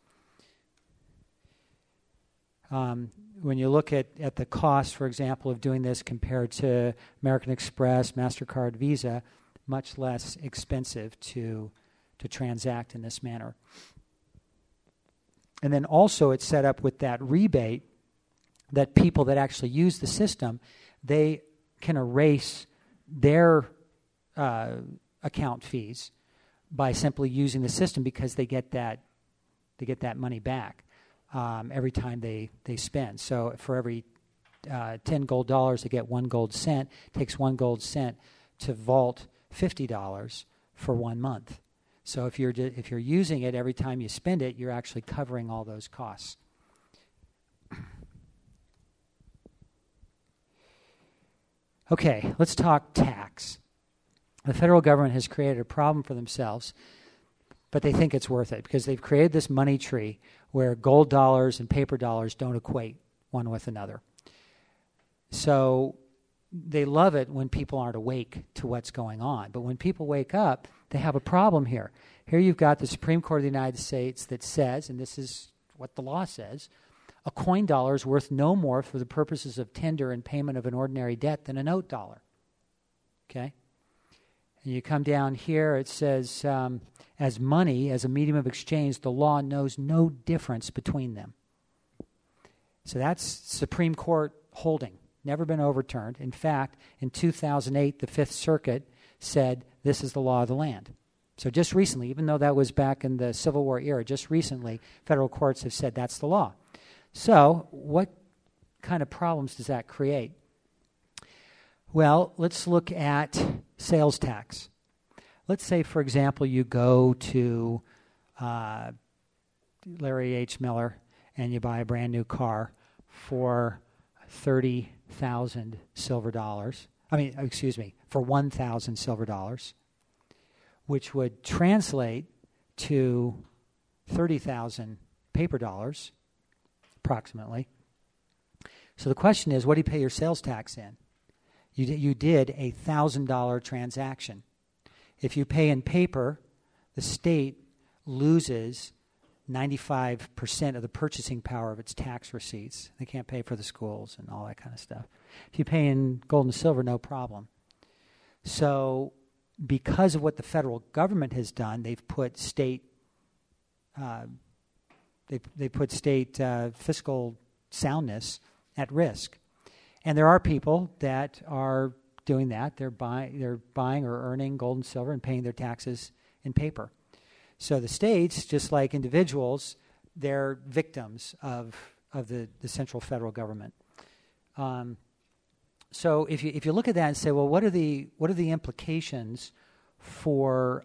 [SPEAKER 3] When you look at the cost, for example, of doing this compared to American Express, MasterCard, Visa, much less expensive to transact in this manner. And then also it's set up with that rebate that people that actually use the system, they can erase their account fees by simply using the system because they get that money back every time they spend. So for every $10 gold, they get 1 gold cent. It takes 1 gold cent to vault $50 for 1 month. So if you're using it every time you spend it, you're actually covering all those costs. Okay, let's talk tax. The federal government has created a problem for themselves, but they think it's worth it because they've created this money tree where gold dollars and paper dollars don't equate one with another. So they love it when people aren't awake to what's going on. But when people wake up, they have a problem here. Here you've got the Supreme Court of the United States that says, and this is what the law says, a coin dollar is worth no more for the purposes of tender and payment of an ordinary debt than a note dollar. Okay? And you come down here, it says, as money, as a medium of exchange, the law knows no difference between them. So that's Supreme Court holding. Never been overturned. In fact, in 2008, the Fifth Circuit said this is the law of the land. So just recently, even though that was back in the Civil War era, just recently, federal courts have said that's the law. So what kind of problems does that create? Well, let's look at sales tax. Let's say, for example, you go to Larry H. Miller, and you buy a brand new car for 30,000 silver dollars. For 1,000 silver dollars, which would translate to 30,000 paper dollars, approximately. So the question is, what do you pay your sales tax in? You did a $1,000 transaction. If you pay in paper, the state loses 95% of the purchasing power of its tax receipts. They can't pay for the schools and all that kind of stuff. If you pay in gold and silver, no problem. So because of what the federal government has done, they've put state fiscal soundness at risk. And there are people that are doing that. They're buying or earning gold and silver and paying their taxes in paper. So the states, just like individuals, they're victims of the central federal government. So if you look at that and say, well, what are the implications for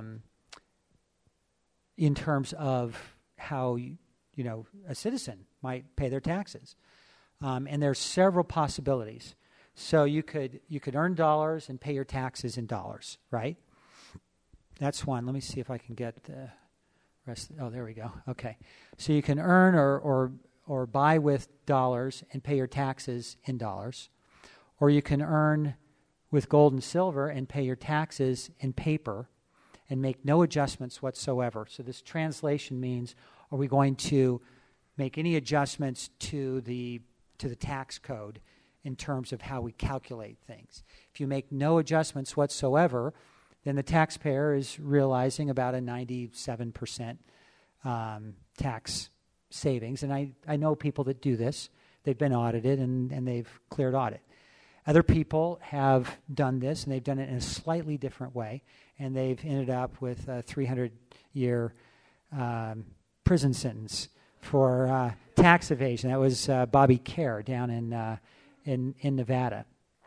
[SPEAKER 3] in terms of how a citizen might pay their taxes? And there's several possibilities. So you could earn dollars and pay your taxes in dollars, right? That's one. Let me see if I can get the rest. Oh, there we go. Okay. So you can earn or buy with dollars and pay your taxes in dollars. Or you can earn with gold and silver and pay your taxes in paper and make no adjustments whatsoever. So this translation means, are we going to make any adjustments to the tax code in terms of how we calculate things? If you make no adjustments whatsoever, then the taxpayer is realizing about a 97% tax savings. And I know people that do this. They've been audited and they've cleared audit. Other people have done this, and they've done it in a slightly different way, and they've ended up with a 300-year prison sentence for tax evasion. That was Bobby Kerr down in Nevada.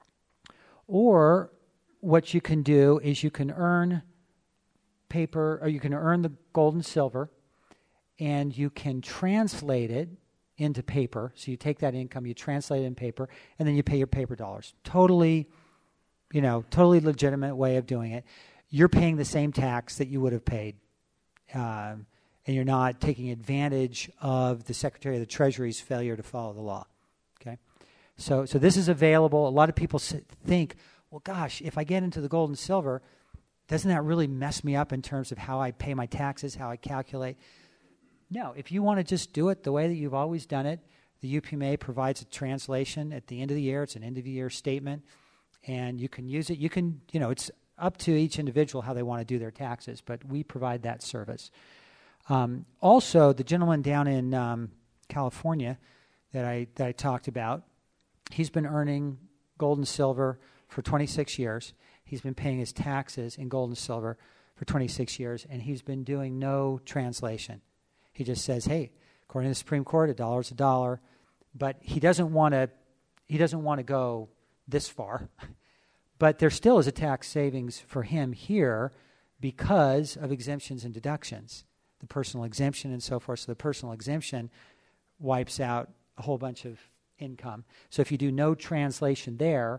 [SPEAKER 3] Or what you can do is you can earn paper, or you can earn the gold and silver, and you can translate it into paper. So you take that income, you translate it in paper, and then you pay your paper dollars. Totally legitimate way of doing it. You're paying the same tax that you would have paid, and you're not taking advantage of the Secretary of the Treasury's failure to follow the law. Okay, so this is available. A lot of people think, well, gosh, if I get into the gold and silver, doesn't that really mess me up in terms of how I pay my taxes, how I calculate? No, if you want to just do it the way that you've always done it, the UPMA provides a translation at the end of the year. It's an end-of-the-year statement, and you can use it. You can, it's up to each individual how they want to do their taxes, but we provide that service. Also, the gentleman down in California that I talked about, he's been earning gold and silver for 26 years. He's been paying his taxes in gold and silver for 26 years, and he's been doing no translation. He just says, hey, according to the Supreme Court, $1 is $1, but he doesn't want to go this far. But there still is a tax savings for him here because of exemptions and deductions, the personal exemption and so forth. So the personal exemption wipes out a whole bunch of income. So if you do no translation there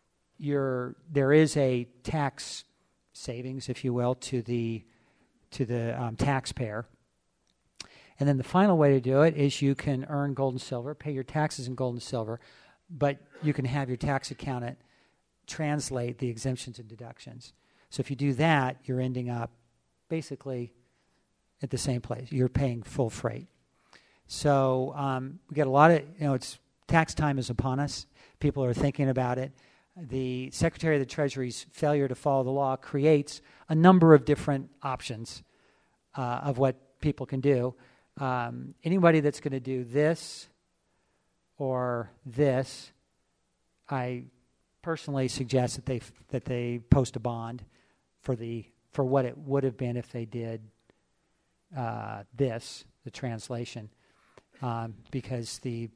[SPEAKER 3] is a tax savings, if you will, to the taxpayer. And then the final way to do it is you can earn gold and silver, pay your taxes in gold and silver, but you can have your tax accountant translate the exemptions and deductions. So if you do that, you're ending up basically at the same place. You're paying full freight. So we get a lot of, it's tax time is upon us. People are thinking about it. The Secretary of the Treasury's failure to follow the law creates a number of different options of what people can do. Anybody that's going to do this or this, I personally suggest that they post a bond for what it would have been if they did the translation, because the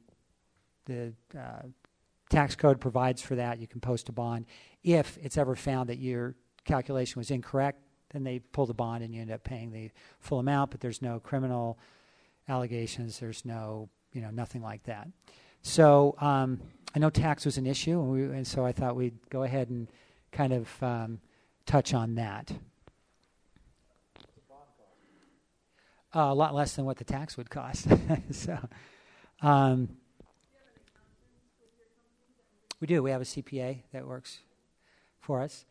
[SPEAKER 3] tax code provides for that. You can post a bond. If it's ever found that your calculation was incorrect, then they pull the bond and you end up paying the full amount, but there's no criminal allegations. There's no, nothing like that. So I know tax was an issue, and so I thought we'd go ahead and kind of touch on that. A lot less than what the tax would cost. So, we do. We have a CPA that works for us.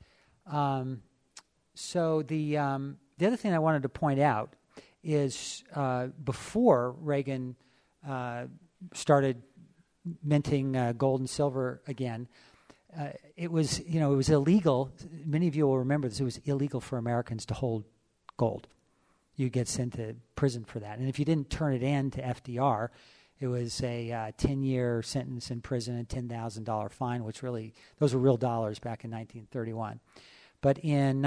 [SPEAKER 3] So the other thing I wanted to point out is before Reagan started minting gold and silver again, it was illegal. Many of you will remember this. It was illegal for Americans to hold gold. You get sent to prison for that. And if you didn't turn it in to FDR, it was a 10-year sentence in prison and $10,000 fine, which really, those were real dollars back in 1931. But in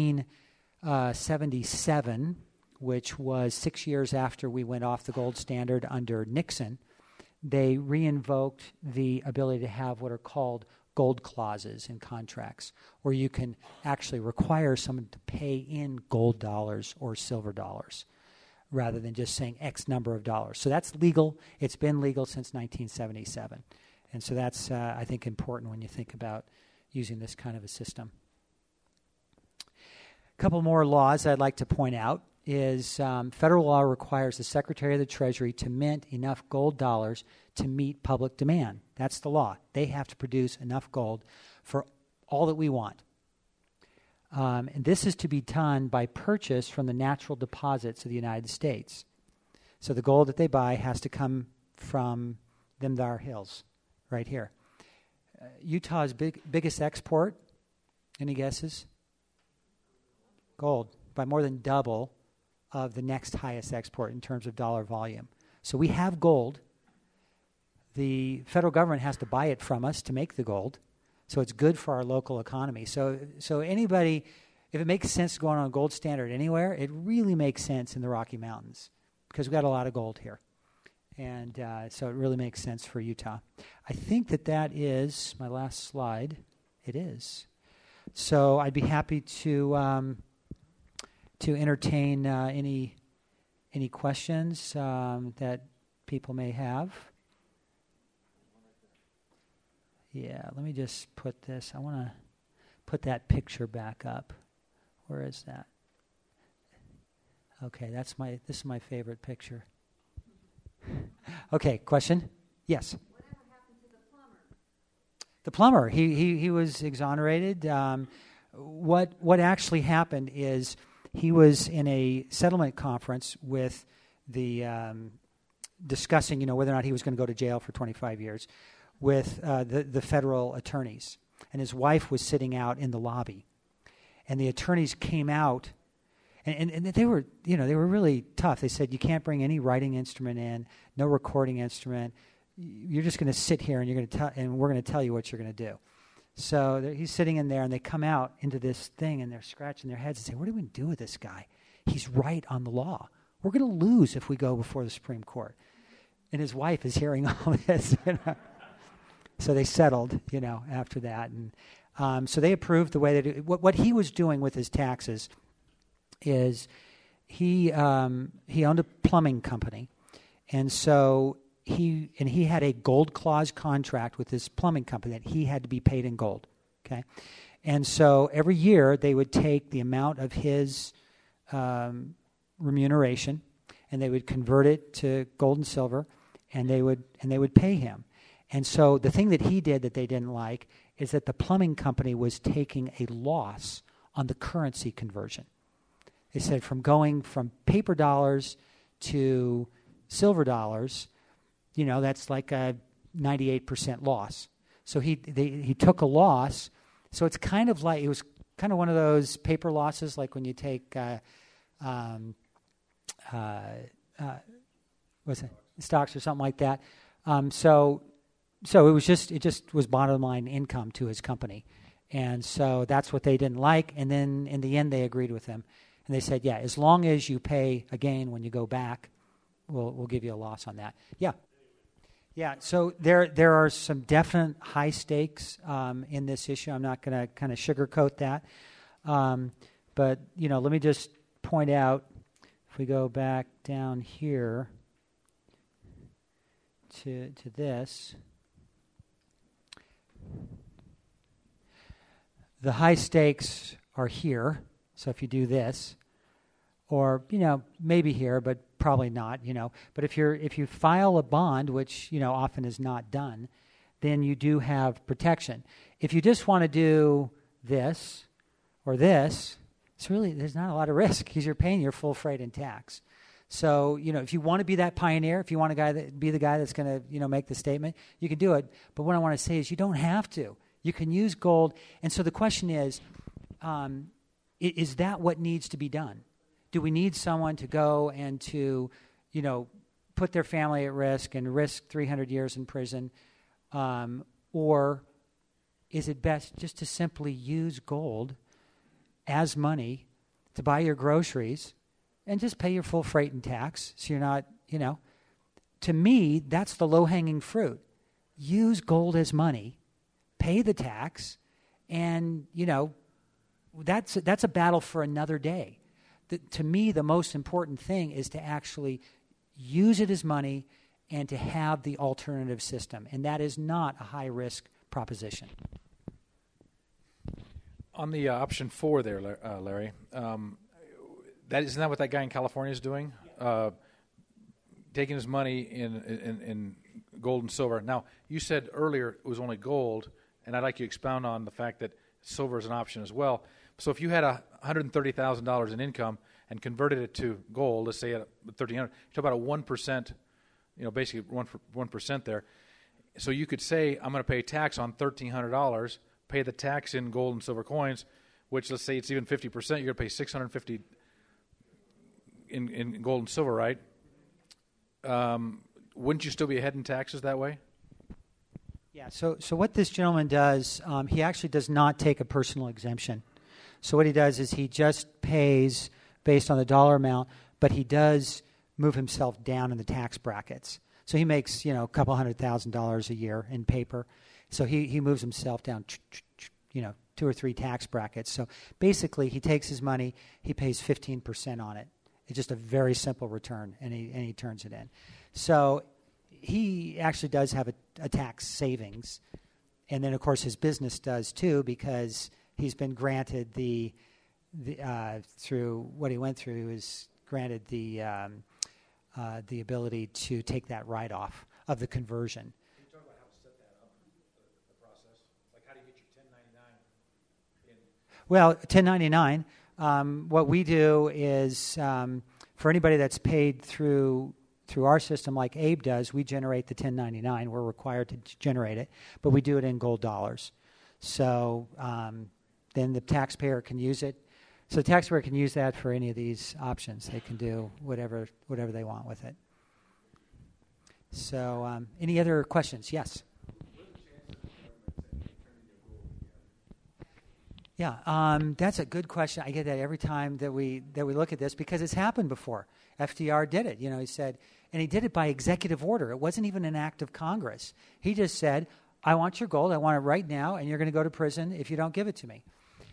[SPEAKER 3] 1977, which was 6 years after we went off the gold standard under Nixon, they re-invoked the ability to have what are called gold clauses in contracts, where you can actually require someone to pay in gold dollars or silver dollars rather than just saying X number of dollars. So that's legal. It's been legal since 1977. And so that's, I think, important when you think about using this kind of a system. A couple more laws I'd like to point out is federal law requires the Secretary of the Treasury to mint enough gold dollars to meet public demand. That's the law. They have to produce enough gold for all that we want. And this is to be done by purchase from the natural deposits of the United States. So the gold that they buy has to come from them thar hills right here. Utah's biggest export, any guesses? Gold, by more than double of the next highest export in terms of dollar volume. So we have gold. The federal government has to buy it from us to make the gold. So it's good for our local economy. So anybody, if it makes sense to go on a gold standard anywhere, it really makes sense in the Rocky Mountains because we've got a lot of gold here. And so it really makes sense for Utah. I think that is my last slide. It is. So I'd be happy to entertain any questions that people may have. Yeah, let me just put this. I want to put that picture back up. Where is that? Okay, this is my favorite picture. Okay, question? Yes.
[SPEAKER 5] Whatever happened to the plumber?
[SPEAKER 3] The plumber, he was exonerated. What actually happened is he was in a settlement conference with the discussing, whether or not he was going to go to jail for 25 years with the federal attorneys. And his wife was sitting out in the lobby. And the attorneys came out, and they were, they were really tough. They said, you can't bring any writing instrument in, no recording instrument. You're just going to sit here and we're going to tell you what you're going to do. So he's sitting in there, and they come out into this thing, and they're scratching their heads and say, what are we going to do with this guy? He's right on the law. We're going to lose if we go before the Supreme Court. And his wife is hearing all this. So they settled, after that. And so they approved the way that what he was doing with his taxes is he owned a plumbing company. And so he had a gold clause contract with this plumbing company that he had to be paid in gold. Okay, and so every year they would take the amount of his remuneration and they would convert it to gold and silver, and they would pay him. And so the thing that he did that they didn't like is that the plumbing company was taking a loss on the currency conversion. They said from going from paper dollars to silver dollars, that's like a 98% loss. So he took a loss. So it's kind of like, it was kind of one of those paper losses, like when you take what's it, stocks or something like that. So it just was bottom line income to his company. And so that's what they didn't like. And then in the end, they agreed with him. And they said, yeah, as long as you pay a gain when you go back, we'll give you a loss on that. Yeah. Yeah, so there are some definite high stakes in this issue. I'm not going to kind of sugarcoat that. But, let me just point out, if we go back down here to this, the high stakes are here. So if you do this, or, maybe here, but probably not, But if you file a bond, which, often is not done, then you do have protection. If you just want to do this or this, there's not a lot of risk because you're paying your full freight and tax. So, if you want to be that pioneer, if you want to be the guy that's going to, make the statement, you can do it. But what I want to say is you don't have to. You can use gold. And so the question is that what needs to be done? Do we need someone to go and to, put their family at risk and risk 300 years in prison? Or is it best just to simply use gold as money to buy your groceries and just pay your full freight and tax so you're not, To me, that's the low-hanging fruit. Use gold as money, pay the tax, and, that's a battle for another day. To me, the most important thing is to actually use it as money and to have the alternative system. And that is not a high-risk proposition.
[SPEAKER 1] On the option 4 there, Larry, isn't that what that guy in California is doing? Taking his money in gold and silver. Now, you said earlier it was only gold, and I'd like you to expound on the fact that silver is an option as well. So if you had $130,000 in income and converted it to gold, let's say at $1,300, you talk about a 1%, basically 1% there. So you could say, I'm going to pay tax on $1,300, pay the tax in gold and silver coins, which let's say it's even 50%, you're going to pay $650 in gold and silver, right? Wouldn't you still be ahead in taxes that way?
[SPEAKER 3] Yeah, so what this gentleman does, he actually does not take a personal exemption. So what he does is he just pays based on the dollar amount, but he does move himself down in the tax brackets. So he makes, a couple $100,000 a year in paper. So he moves himself down, 2 or 3 tax brackets. So basically he takes his money, he pays 15% on it. It's just a very simple return, and he turns it in. So he actually does have a tax savings. And then, of course, his business does too, because he's been granted through what he went through, he was granted the ability to take that write-off of the conversion.
[SPEAKER 1] Can you talk about how to set that up, the process? Like, how do you get your 1099 in?
[SPEAKER 3] Well, 1099, what we do is for anybody that's paid through our system like Abe does, we generate the 1099. We're required to generate it, but we do it in gold dollars. So then the taxpayer can use it. So the taxpayer can use that for any of these options. They can do whatever they want with it. So any other questions? Yes. Yeah, that's a good question. I get that every time that we look at this because it's happened before. FDR did it. He said, and he did it by executive order. It wasn't even an act of Congress. He just said, I want your gold. I want it right now, and you're going to go to prison if you don't give it to me.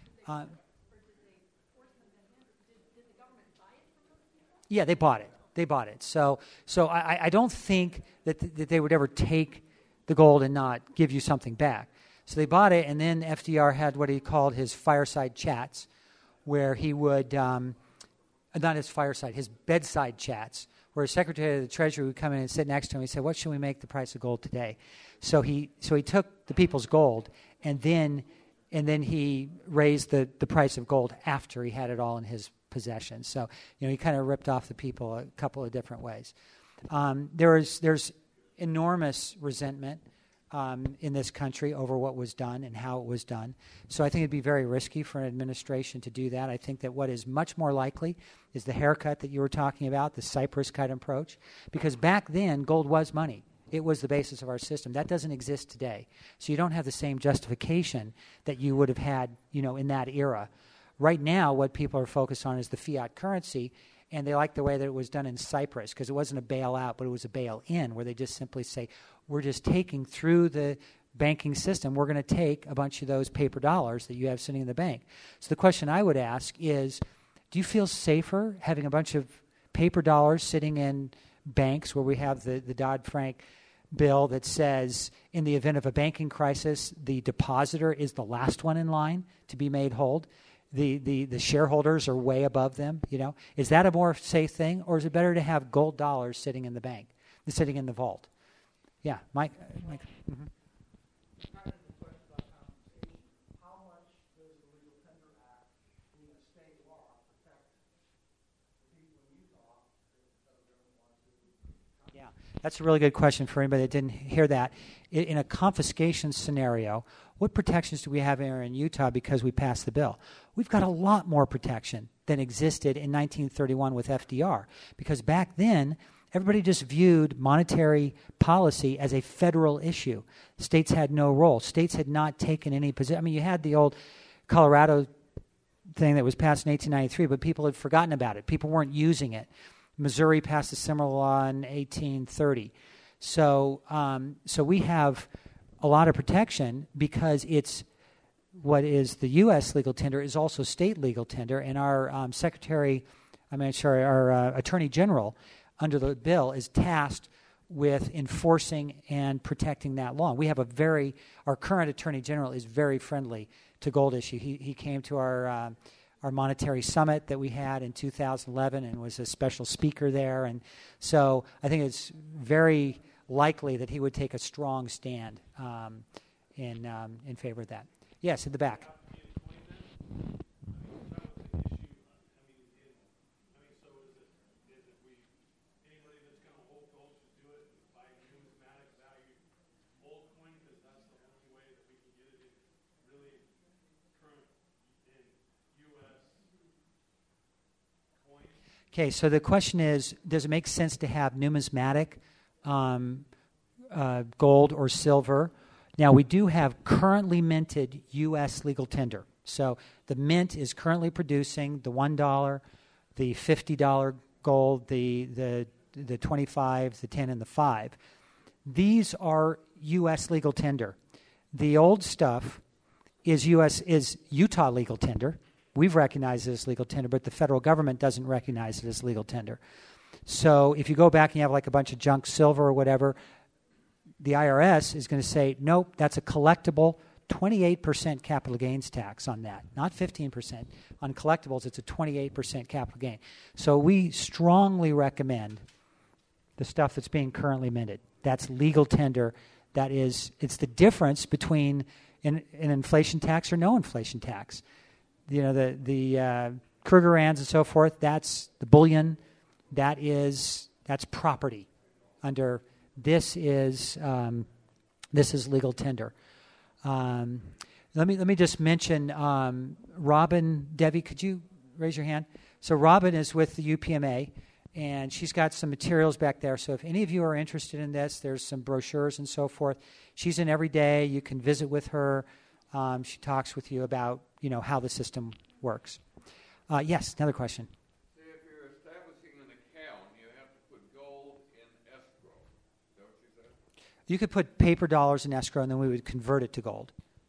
[SPEAKER 3] Yeah, they bought it. So I don't think that they would ever take the gold and not give you something back. So they bought it, and then FDR had what he called his fireside chats, where he would, not his fireside, his bedside chats, where his Secretary of the Treasury would come in and sit next to him and say, what should we make the price of gold today? So he took the people's gold, and then he raised the price of gold after he had it all in his possession. So, he kind of ripped off the people a couple of different ways. There's enormous resentment in this country over what was done and how it was done. So I think it'd be very risky for an administration to do that. I think that what is much more likely is the haircut that you were talking about, the Cyprus cut approach, because back then gold was money. It was the basis of our system. That doesn't exist today. So you don't have the same justification that you would have had, in that era. Right now, what people are focused on is the fiat currency, and they like the way that it was done in Cyprus because it wasn't a bailout, but it was a bail-in, where they just simply say, we're just taking through the banking system, we're going to take a bunch of those paper dollars that you have sitting in the bank. So the question I would ask is, do you feel safer having a bunch of paper dollars sitting in banks where we have the Dodd-Frank bill that says in the event of a banking crisis, the depositor is the last one in line to be made whole? The shareholders are way above them, Is that a more safe thing, or is it better to have gold dollars sitting in the bank, sitting in the vault? Yeah, Mike. Mm-hmm. Yeah, that's a really good question for anybody that didn't hear that. In a confiscation scenario, what protections do we have here in Utah because we passed the bill? We've got a lot more protection than existed in 1931 with FDR, because back then, everybody just viewed monetary policy as a federal issue. States had no role. States had not taken any position. I mean, you had the old Colorado thing that was passed in 1893, but people had forgotten about it. People weren't using it. Missouri passed a similar law in 1830. So we have a lot of protection because it's what is the U.S. legal tender is also state legal tender, and our our Attorney General under the bill is tasked with enforcing and protecting that law. We have our current Attorney General is very friendly to gold issue. He came to our monetary summit that we had in 2011 and was a special speaker there, and so I think it's very likely that he would take a strong stand in favor of that. Yes, at the back. Okay, so the question is, does it make sense to have numismatic gold or silver? Now, we do have currently minted U.S. legal tender. So the mint is currently producing the $1, the $50 gold, the 25, the 10, and the 5. These are U.S. legal tender. The old stuff is Utah legal tender. We've recognized it as legal tender, but the federal government doesn't recognize it as legal tender. So if you go back and you have like a bunch of junk silver or whatever, the IRS is going to say, nope, that's a collectible, 28% capital gains tax on that, not 15%. On collectibles, it's a 28% capital gain. So we strongly recommend the stuff that's being currently minted. That's legal tender. It's the difference between an inflation tax or no inflation tax. The Krugerrands and so forth, that's the bullion. That's property. Under this is legal tender. Let me just mention Robin. Debbie, could you raise your hand? So Robin is with the UPMA, and she's got some materials back there. So if any of you are interested in this, there's some brochures and so forth. She's in every day. You can visit with her. She talks with you about how the system works. Yes, another question.
[SPEAKER 6] Say if you're establishing an account, you have to put gold in escrow. Is that what you said?
[SPEAKER 3] You could put paper dollars in escrow, and then we would convert it to gold.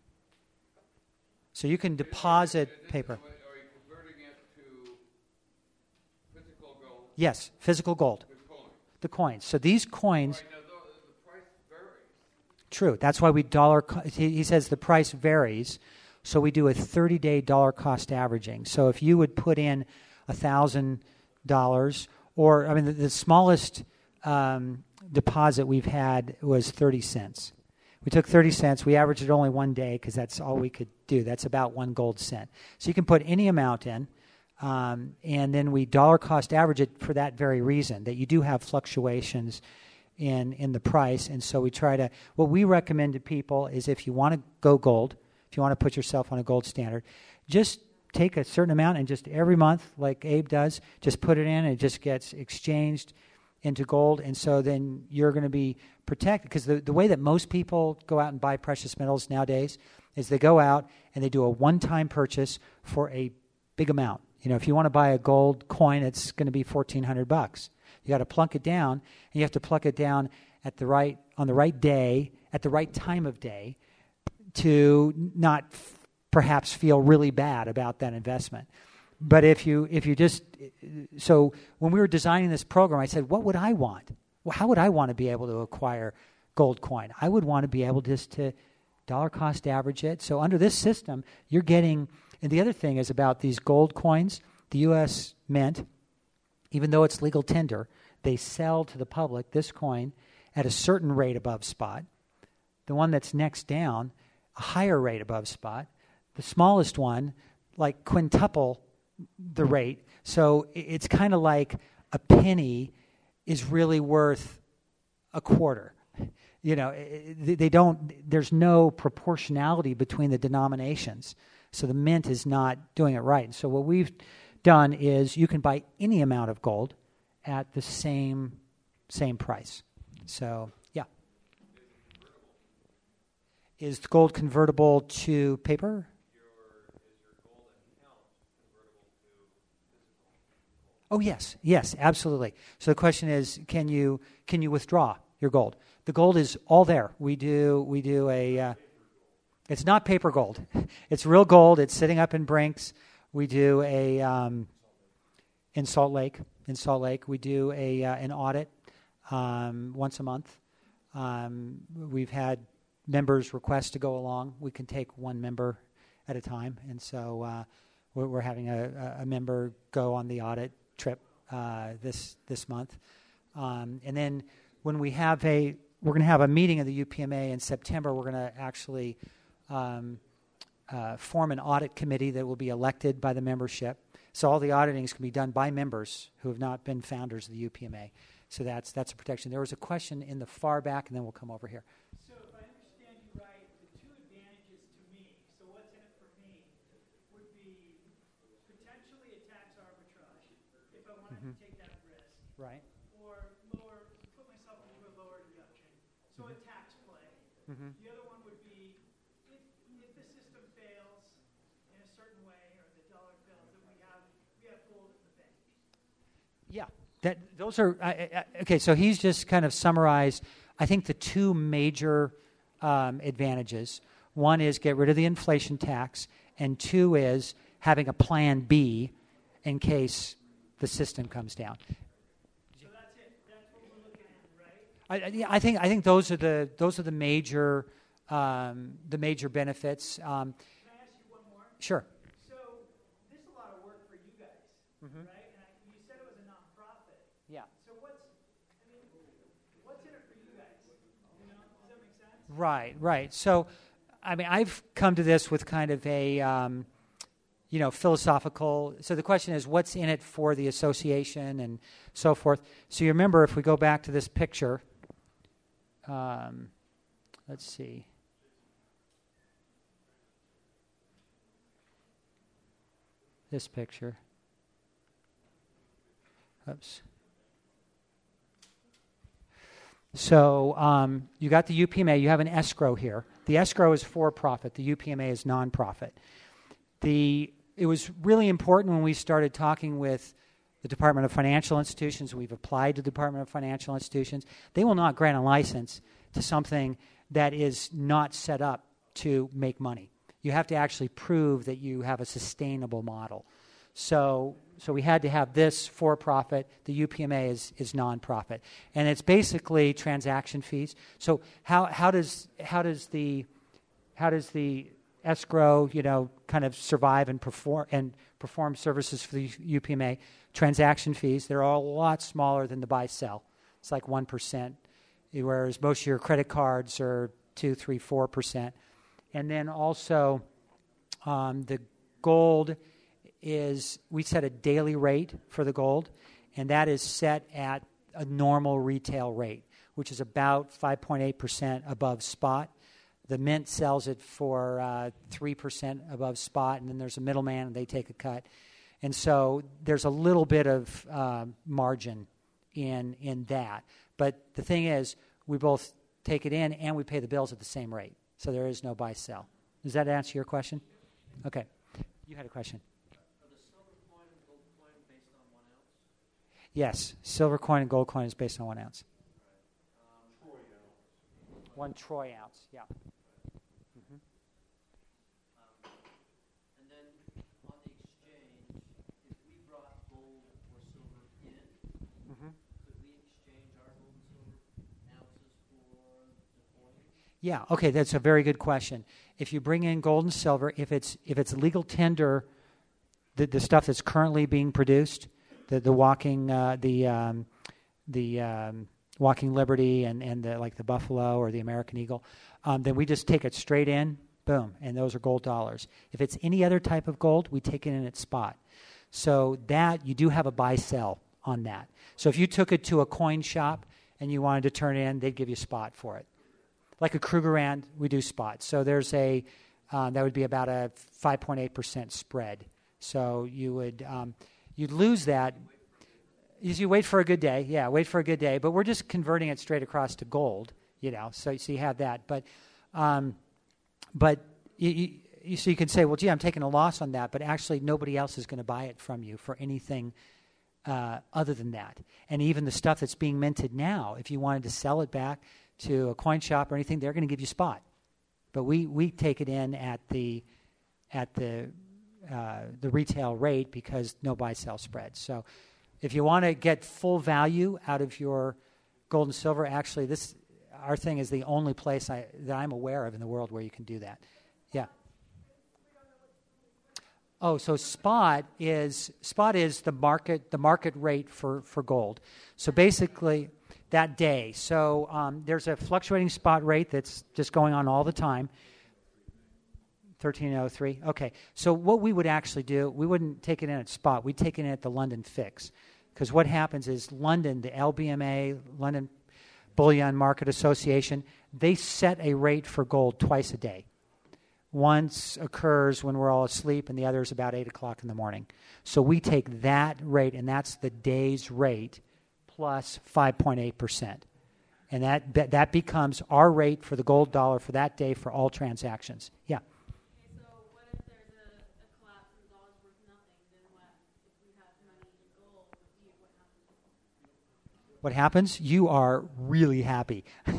[SPEAKER 3] So you can deposit paper.
[SPEAKER 6] Are you converting it to physical gold?
[SPEAKER 3] Yes, physical gold. The coins. So these coins.
[SPEAKER 6] Right, now, the price varies.
[SPEAKER 3] True. That's why he says the price varies. So we do a 30-day dollar cost averaging. So if you would put in $1,000, or the smallest deposit we've had was 30 cents. We took 30 cents. We averaged it only one day because that's all we could do. That's about 1 gold cent. So you can put any amount in, and then we dollar cost average it for that very reason, that you do have fluctuations in the price. And so what we recommend to people is if you want to go gold, if you want to put yourself on a gold standard, just take a certain amount and just every month, like Abe does, just put it in and it just gets exchanged into gold. And so then you're going to be protected, because the way that most people go out and buy precious metals nowadays is they go out and they do a one-time purchase for a big amount. If you want to buy a gold coin, it's going to be $1,400. You got to plunk it down, and you have to pluck it down on the right day, at the right time of day to not perhaps feel really bad about that investment. But if you just, so when we were designing this program, I said, what would I want? Well, how would I want to be able to acquire gold coin? I would want to be able just to dollar cost average it. So under this system, you're getting, and the other thing is about these gold coins, the U.S. Mint, even though it's legal tender, they sell to the public this coin at a certain rate above spot. The one that's next down, a higher rate above spot. The smallest one, like quintuple the rate. So it's kind of like a penny is really worth a quarter. You know, they don't, there's no proportionality between the denominations. So the mint is not doing it right. So what we've done is you can buy any amount of gold at the same price. So, yeah. Is gold convertible to paper? Oh, yes, absolutely. So the question is, can you withdraw your gold? The gold is all there. We do a. It's not paper gold. It's real gold. It's sitting up in Brinks. We do a in Salt Lake. We do an audit once a month. We've had members request to go along. We can take one member at a time, and so we're having a member go on the audit trip this month, and then when we're going to have a meeting of the UPMA in September. We're going to actually form an audit committee that will be elected by the membership. So all the auditing is going to be done by members who have not been founders of the UPMA. So that's a protection. There was a question in the far back, and then we'll come over here.
[SPEAKER 7] So if I understand you right, the two advantages to me, so what's in it for me, would be potentially a tax arbitrage if I wanted to take that risk.
[SPEAKER 3] Right.
[SPEAKER 7] Or put myself into a lower deduction. So a tax play. The other one would be if the system fails in a certain way, or the dollar fails, then we have gold in the bank.
[SPEAKER 3] Yeah. Those are okay. So he's just kind of summarized, I think, the two major advantages. One is get rid of the inflation tax, and two is having a plan B in case the system comes down.
[SPEAKER 7] So that's it. That's what we're looking at, right?
[SPEAKER 3] I think those are the major benefits.
[SPEAKER 7] Can I ask you one more?
[SPEAKER 3] Sure.
[SPEAKER 7] So this is a lot of work for you guys, right? And you said it was a nonprofit.
[SPEAKER 3] Yeah.
[SPEAKER 7] So what's in it for you guys? You know, does that make sense?
[SPEAKER 3] Right. So, I mean, I've come to this with kind of a philosophical. So the question is, what's in it for the association and so forth. So you remember, if we go back to this picture, let's see. This picture. Oops. So you got the UPMA. You have an escrow here. The escrow is for profit. The UPMA is nonprofit. It was really important when we started talking with the Department of Financial Institutions. We've applied to the Department of Financial Institutions. They will not grant a license to something that is not set up to make money. You have to actually prove that you have a sustainable model. So we had to have this for-profit. The UPMA is nonprofit, and it's basically transaction fees. So how does the escrow, kind of survive and perform services for the UPMA? Transaction fees, they're all a lot smaller than the buy-sell. It's like 1%, whereas most of your credit cards are 2%, 3%, 4%. And then also the gold is, we set a daily rate for the gold, and that is set at a normal retail rate, which is about 5.8% above spot. The Mint sells it for 3% above spot, and then there's a middleman, and they take a cut. And so there's a little bit of margin in that. But the thing is, we both take it in and we pay the bills at the same rate. So there is no buy-sell. Does that answer your question? Okay. You had a question.
[SPEAKER 8] Are the silver coin and gold coin based on 1 ounce?
[SPEAKER 3] Yes. Silver coin and gold coin is based on 1 ounce. 1 troy ounce, yeah.
[SPEAKER 8] And then on the exchange, if we brought gold or silver in, could we exchange our gold and silver ounces for the coin?
[SPEAKER 3] Yeah, okay, that's a very good question. If you bring in gold and silver, if it's legal tender, the stuff that's currently being produced, the Walking Walking Liberty and the Buffalo or the American Eagle, then we just take it straight in, boom, and those are gold dollars. If it's any other type of gold, we take it in at spot. So that, you do have a buy-sell on that. So if you took it to a coin shop and you wanted to turn it in, they'd give you spot for it. Like a Krugerrand, we do spot. So there's that would be about a 5.8% spread. So you'd lose that. You wait for a good day. Yeah, wait for a good day. But we're just converting it straight across to gold, so you have that. But so you can say, well, gee, I'm taking a loss on that. But actually, nobody else is going to buy it from you for anything other than that. And even the stuff that's being minted now, if you wanted to sell it back to a coin shop or anything, they're going to give you spot. But we take it in at the retail rate because no buy-sell spread. So if you want to get full value out of your gold and silver, actually our thing is the only place that I'm aware of in the world where you can do that. Yeah. Oh, so spot is the market rate for gold. So basically that day. So there's a fluctuating spot rate that's just going on all the time. 1303. Okay. So what we would actually do, we wouldn't take it in at spot. We'd take it in at the London fix. Because what happens is London, the LBMA, London Bullion Market Association, they set a rate for gold twice a day. Once occurs when we're all asleep and the other is about 8 o'clock in the morning. So we take that rate, and that's the day's rate, plus 5.8%. And that becomes our rate for the gold dollar for that day for all transactions. Yeah.
[SPEAKER 5] Okay, so what if there's a collapse and the dollar's worth nothing? Then what? If we have money in gold with you, what happens?
[SPEAKER 3] What happens? You are really happy.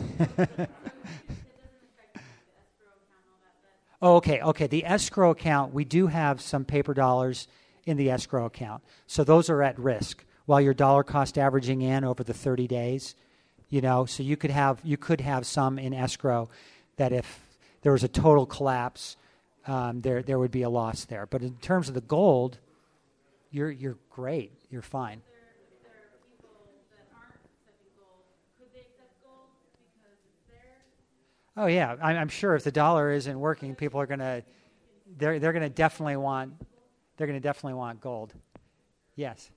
[SPEAKER 3] Oh, okay. The escrow account, we do have some paper dollars in the escrow account. So those are at risk while your dollar cost averaging in over the 30 days. So you could have some in escrow that if there was a total collapse, there would be a loss there. But in terms of the gold, you're great. You're fine.
[SPEAKER 5] There are people that aren't accepting gold. Could they accept gold because it's there?
[SPEAKER 3] Oh yeah, I'm sure if the dollar isn't working, people are they're going to definitely want gold. Yes.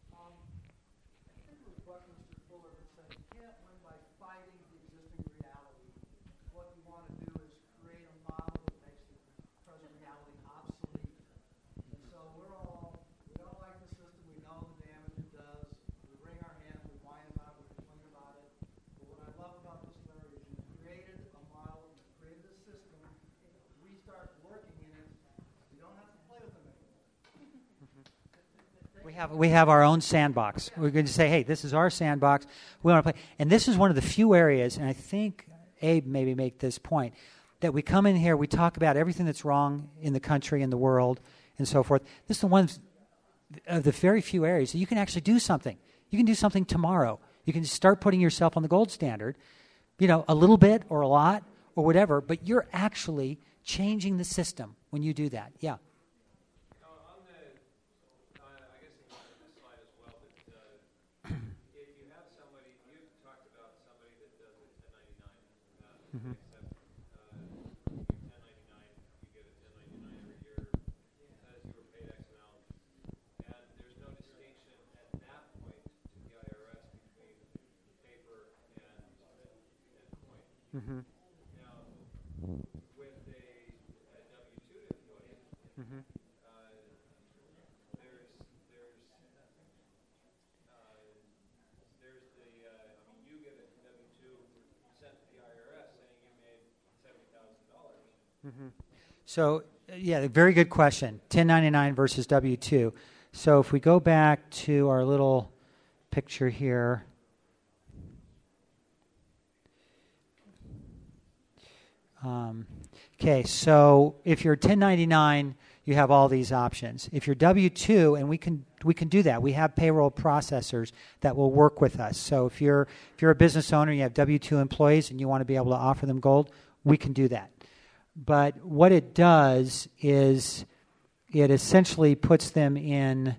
[SPEAKER 3] We have our own sandbox. We're going to say, hey, this is our sandbox. We want to play. And this is one of the few areas, and I think Abe maybe make this point, that we come in here, we talk about everything that's wrong in the country and the world and so forth. This is the one of the very few areas that you can actually do something. You can do something tomorrow. You can start putting yourself on the gold standard, a little bit or a lot or whatever, but you're actually changing the system when you do that. Yeah. Mm-hmm.
[SPEAKER 6] Except you get 1099, you get a 1099 every year, says you were paid X amount, and there's no distinction at that point to the IRS between paper and coin.
[SPEAKER 3] Mm-hmm.
[SPEAKER 6] Now, with a W-2 employee,
[SPEAKER 3] mm-hmm.
[SPEAKER 6] you get a W-2 sent to the IRS saying you made $70,000.
[SPEAKER 3] Mm-hmm. So, very good question. 1099 versus W-2. So if we go back to our little picture here. Okay, so if you're 1099, you have all these options. If you're W-2, and we can do that. We have payroll processors that will work with us. So if you're a business owner, you have W-2 employees, and you want to be able to offer them gold, we can do that. But what it does is it essentially puts them in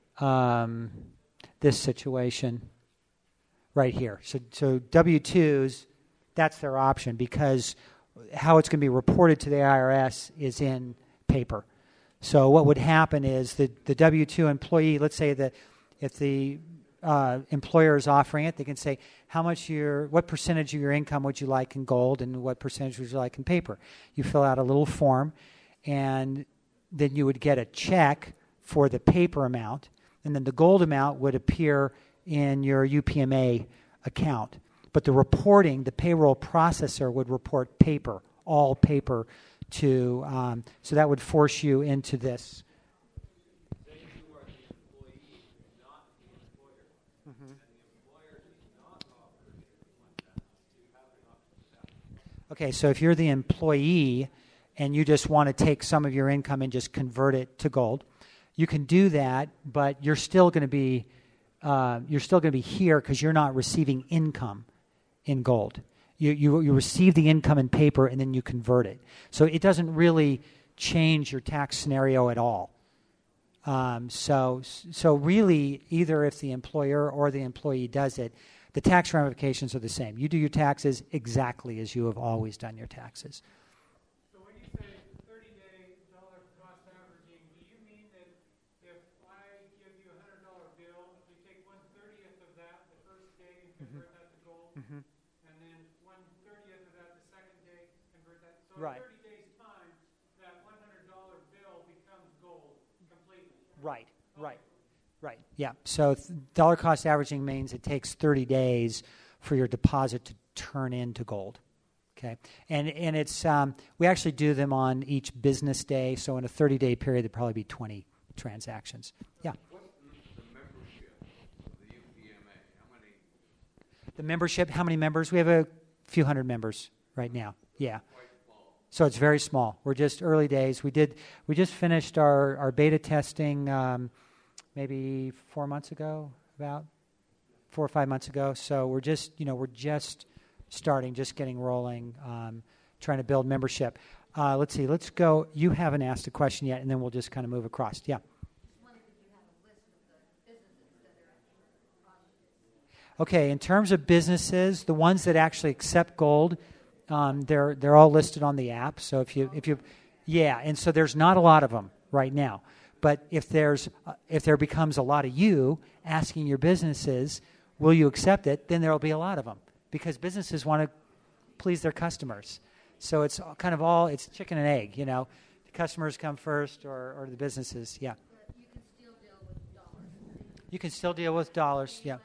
[SPEAKER 3] this situation right here. So W-2s, that's their option, because how it's going to be reported to the IRS is in paper. So what would happen is the W-2 employee, let's say that if the employer is offering it, they can say what percentage of your income would you like in gold and what percentage would you like in paper. You fill out a little form, and then you would get a check for the paper amount, and then the gold amount would appear in your UPMA account. But the reporting, the payroll processor would report paper, all paper, to so that would force you into this.
[SPEAKER 6] Say you are the employee, not the employer, and the employer does not offer anything like that. Do you have an option for that?
[SPEAKER 3] Okay, so if you're the employee and you just want to take some of your income and just convert it to gold, you can do that, but you're still going to be here because you're not receiving income in gold. You receive the income in paper and then you convert it. So it doesn't really change your tax scenario at all. So really, either if the employer or the employee does it, the tax ramifications are the same. You do your taxes exactly as you have always done your taxes.
[SPEAKER 7] So when you say 30-day dollar cost averaging, do you mean that if I give you a $100 bill, you take 1/30th of that the first day and convert that to gold, and then 1/30th of that the second day, convert that? So
[SPEAKER 3] Right.
[SPEAKER 7] in 30 days' time, that $100 bill becomes gold completely.
[SPEAKER 3] Right. Yeah. So dollar cost averaging means it takes 30 days for your deposit to turn into gold. Okay. And it's we actually do them on each business day. So in a 30-day period, there'd probably be 20 transactions. Yeah.
[SPEAKER 9] What's the membership of the UPMA? How many?
[SPEAKER 3] The membership, how many members? We have a few hundred members right now. Yeah. So it's very small. We're just early days. We just finished our beta testing maybe 4 months ago, about 4 or 5 months ago. So we're just starting, just getting rolling, trying to build membership. Let's see. Let's go. You haven't asked a question yet, and then we'll just kind of move across. Yeah. Okay. In terms of businesses, the ones that actually accept gold, they're all listed on the app. So if you, and so there's not a lot of them right now. But if there becomes a lot of you asking your businesses, will you accept it? Then there will be a lot of them because businesses want to please their customers. So it's kind of it's chicken and egg, The customers come first or the businesses, yeah.
[SPEAKER 5] But you can still deal with dollars.
[SPEAKER 3] You can still deal with dollars, yeah.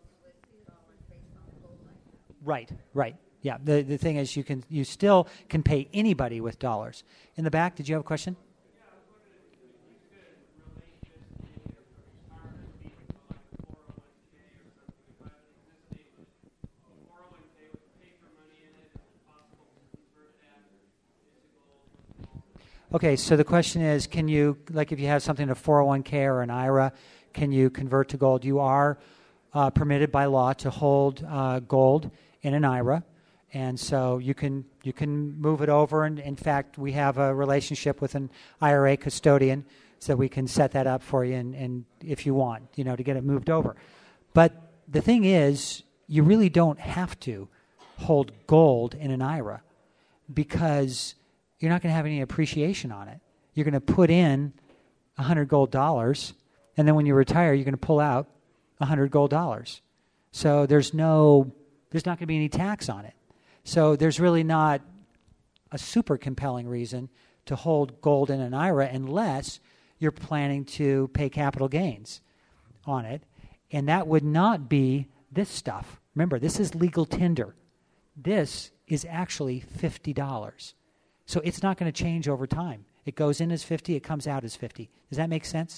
[SPEAKER 3] Right. Yeah, the thing is you still can pay anybody with dollars. In the back, did you have a question? Okay, so the question is, can you, like if you have something in a 401k or an IRA, can you convert to gold? You are permitted by law to hold gold in an IRA, and so you can move it over. And in fact, we have a relationship with an IRA custodian, so we can set that up for you, and if you want, to get it moved over. But the thing is, you really don't have to hold gold in an IRA because you're not going to have any appreciation on it. You're going to put in $100 gold, and then when you retire, you're going to pull out $100 gold. So there's not going to be any tax on it. So there's really not a super compelling reason to hold gold in an IRA unless you're planning to pay capital gains on it. And that would not be this stuff. Remember, this is legal tender. This is actually $50. So it's not going to change over time. It goes in as 50, it comes out as 50. Does that make sense?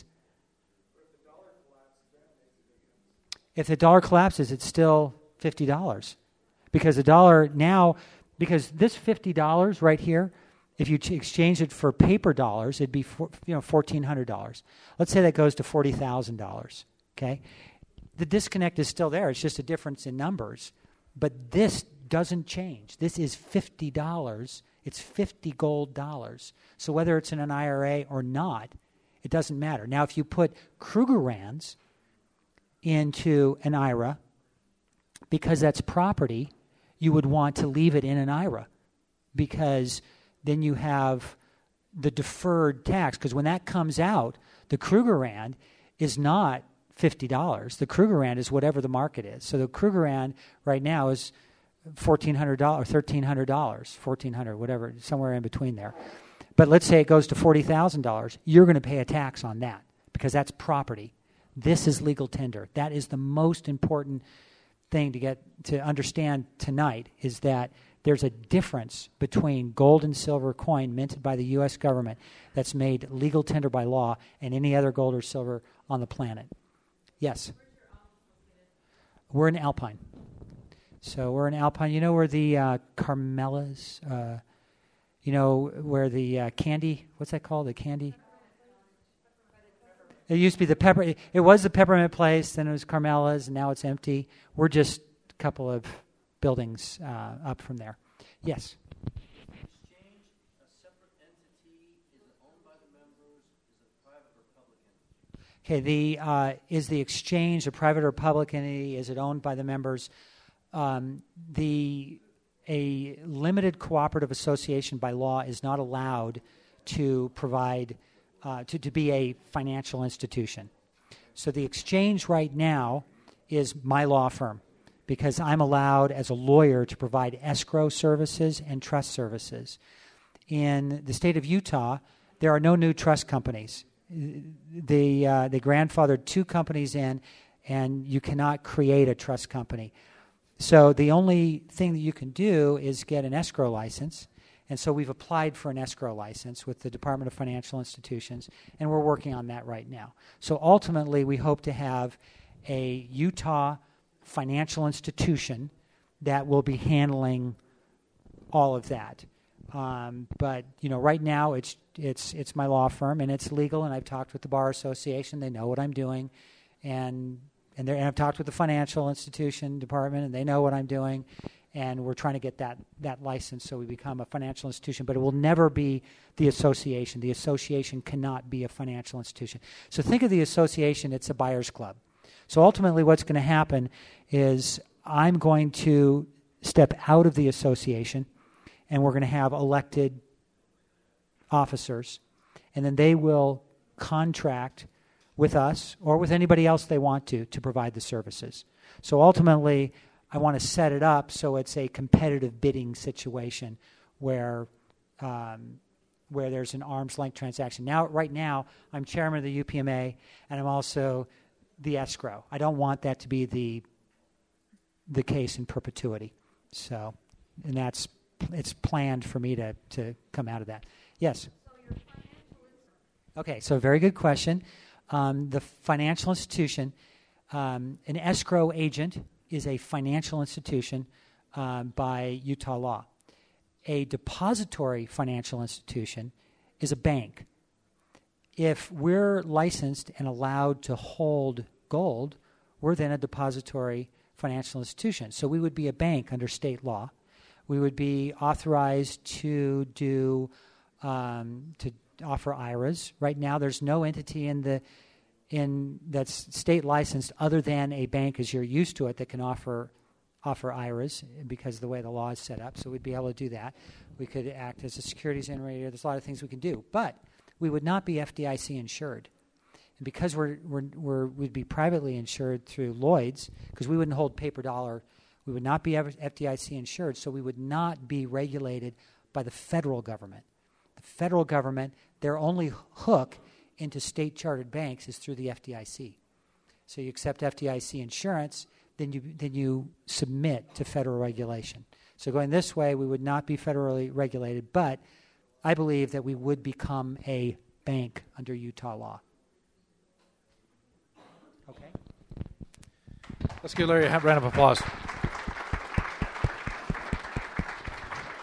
[SPEAKER 3] If the dollar collapses, it's still $50. Because the dollar now, Because this $50 right here, if you exchange it for paper dollars, it'd be $1,400. Let's say that goes to $40,000. Okay, the disconnect is still there. It's just a difference in numbers, but this doesn't change. This is $50. It's 50 gold dollars. So whether it's in an IRA or not, it doesn't matter. Now, if you put Krugerrands into an IRA, because that's property, you would want to leave it in an IRA, because then you have the deferred tax. Because when that comes out, the Krugerrand is not $50. The Krugerrand is whatever the market is. So the Krugerrand right now is $1,400, $1,300, $1,400, whatever, somewhere in between there. But let's say it goes to $40,000. You're going to pay a tax on that because that's property. This is legal tender. That is the most important thing to get to understand tonight, is that there's a difference between gold and silver coin minted by the U.S. government that's made legal tender by law and any other gold or silver on the planet. Yes? We're in Alpine. So we're in Alpine. You know where the Carmelas, you know where the candy, what's that called, the candy? It used to be the pepper. It was the peppermint place, then it was Carmela's, and now it's empty. We're just a couple of buildings up from there. Yes?
[SPEAKER 8] Exchange, a separate entity, is it owned by the members, is it private or public entity?
[SPEAKER 3] Okay, is the exchange a private or public entity? Is it owned by the members? A limited cooperative association by law is not allowed to provide to be a financial institution. So the exchange right now is my law firm, because I'm allowed as a lawyer to provide escrow services and trust services. In the state of Utah, there are no new trust companies. They grandfathered 2 companies in, and you cannot create a trust company. So the only thing that you can do is get an escrow license. And so we've applied for an escrow license with the Department of Financial Institutions, and we're working on that right now. So ultimately, we hope to have a Utah financial institution that will be handling all of that. But right now it's my law firm, and it's legal. And I've talked with the Bar Association; they know what I'm doing, and I've talked with the financial institution department, and they know what I'm doing. And we're trying to get that license so we become a financial institution. But it will never be the association. The association cannot be a financial institution. So think of the association, it's a buyer's club. So ultimately what's going to happen is I'm going to step out of the association, and we're going to have elected officers. And then they will contract with us or with anybody else they want to provide the services. So ultimately, I want to set it up so it's a competitive bidding situation where there's an arm's length transaction. Right now, I'm chairman of the UPMA, and I'm also the escrow. I don't want that to be the case in perpetuity. So, and it's planned for me to come out of that. Yes? Okay, so very good question. The financial institution, an escrow agent is a financial institution by Utah law. A depository financial institution is a bank. If we're licensed and allowed to hold gold, we're then a depository financial institution. So we would be a bank under state law. We would be authorized to do to offer IRAs. Right now, there's no entity that's state licensed other than a bank, as you're used to it, that can offer IRAs because of the way the law is set up. So we'd be able to do that. We could act as a securities integrator. There's a lot of things we can do, but we would not be FDIC insured. And because we'd be privately insured through Lloyd's, because we wouldn't hold paper dollar, we would not be FDIC insured, so we would not be regulated by the federal government. The federal government, their only hook into state-chartered banks is through the FDIC. So you accept FDIC insurance, then you submit to federal regulation. So going this way, we would not be federally regulated, but I believe that we would become a bank under Utah law. Okay.
[SPEAKER 1] Let's give Larry a round of applause.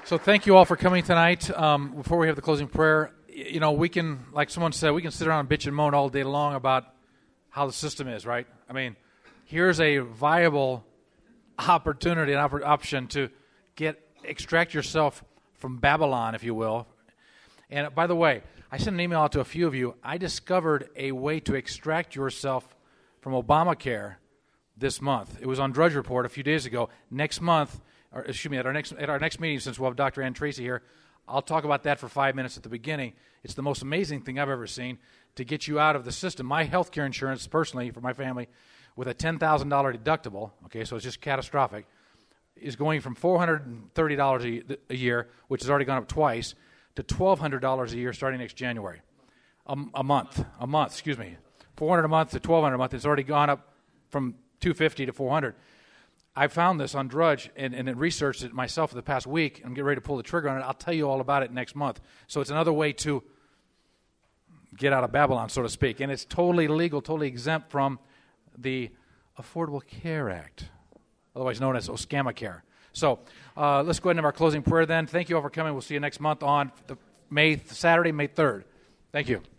[SPEAKER 1] So thank you all for coming tonight. Before we have the closing prayer, we can, like someone said, we can sit around and bitch and moan all day long about how the system is, right? I mean, here's a viable opportunity, an option to extract yourself from Babylon, if you will. And by the way, I sent an email out to a few of you. I discovered a way to extract yourself from Obamacare this month. It was on Drudge Report a few days ago. Next month, at our next meeting, since we'll have Dr. Ann Tracy here, I'll talk about that for 5 minutes at the beginning. It's the most amazing thing I've ever seen to get you out of the system. My health care insurance, personally, for my family, with a $10,000 deductible, okay, so it's just catastrophic, is going from $430 a year, which has already gone up twice, to $1,200 a year starting next January. A month, excuse me. $400 a month to $1,200 a month. It's already gone up from $250 to $400. I found this on Drudge and researched it myself for the past week. I'm getting ready to pull the trigger on it. I'll tell you all about it next month. So it's another way to get out of Babylon, so to speak. And it's totally legal, totally exempt from the Affordable Care Act, otherwise known as Oscamacare. So let's go ahead and have our closing prayer then. Thank you all for coming. We'll see you next month on Saturday, May 3rd. Thank you.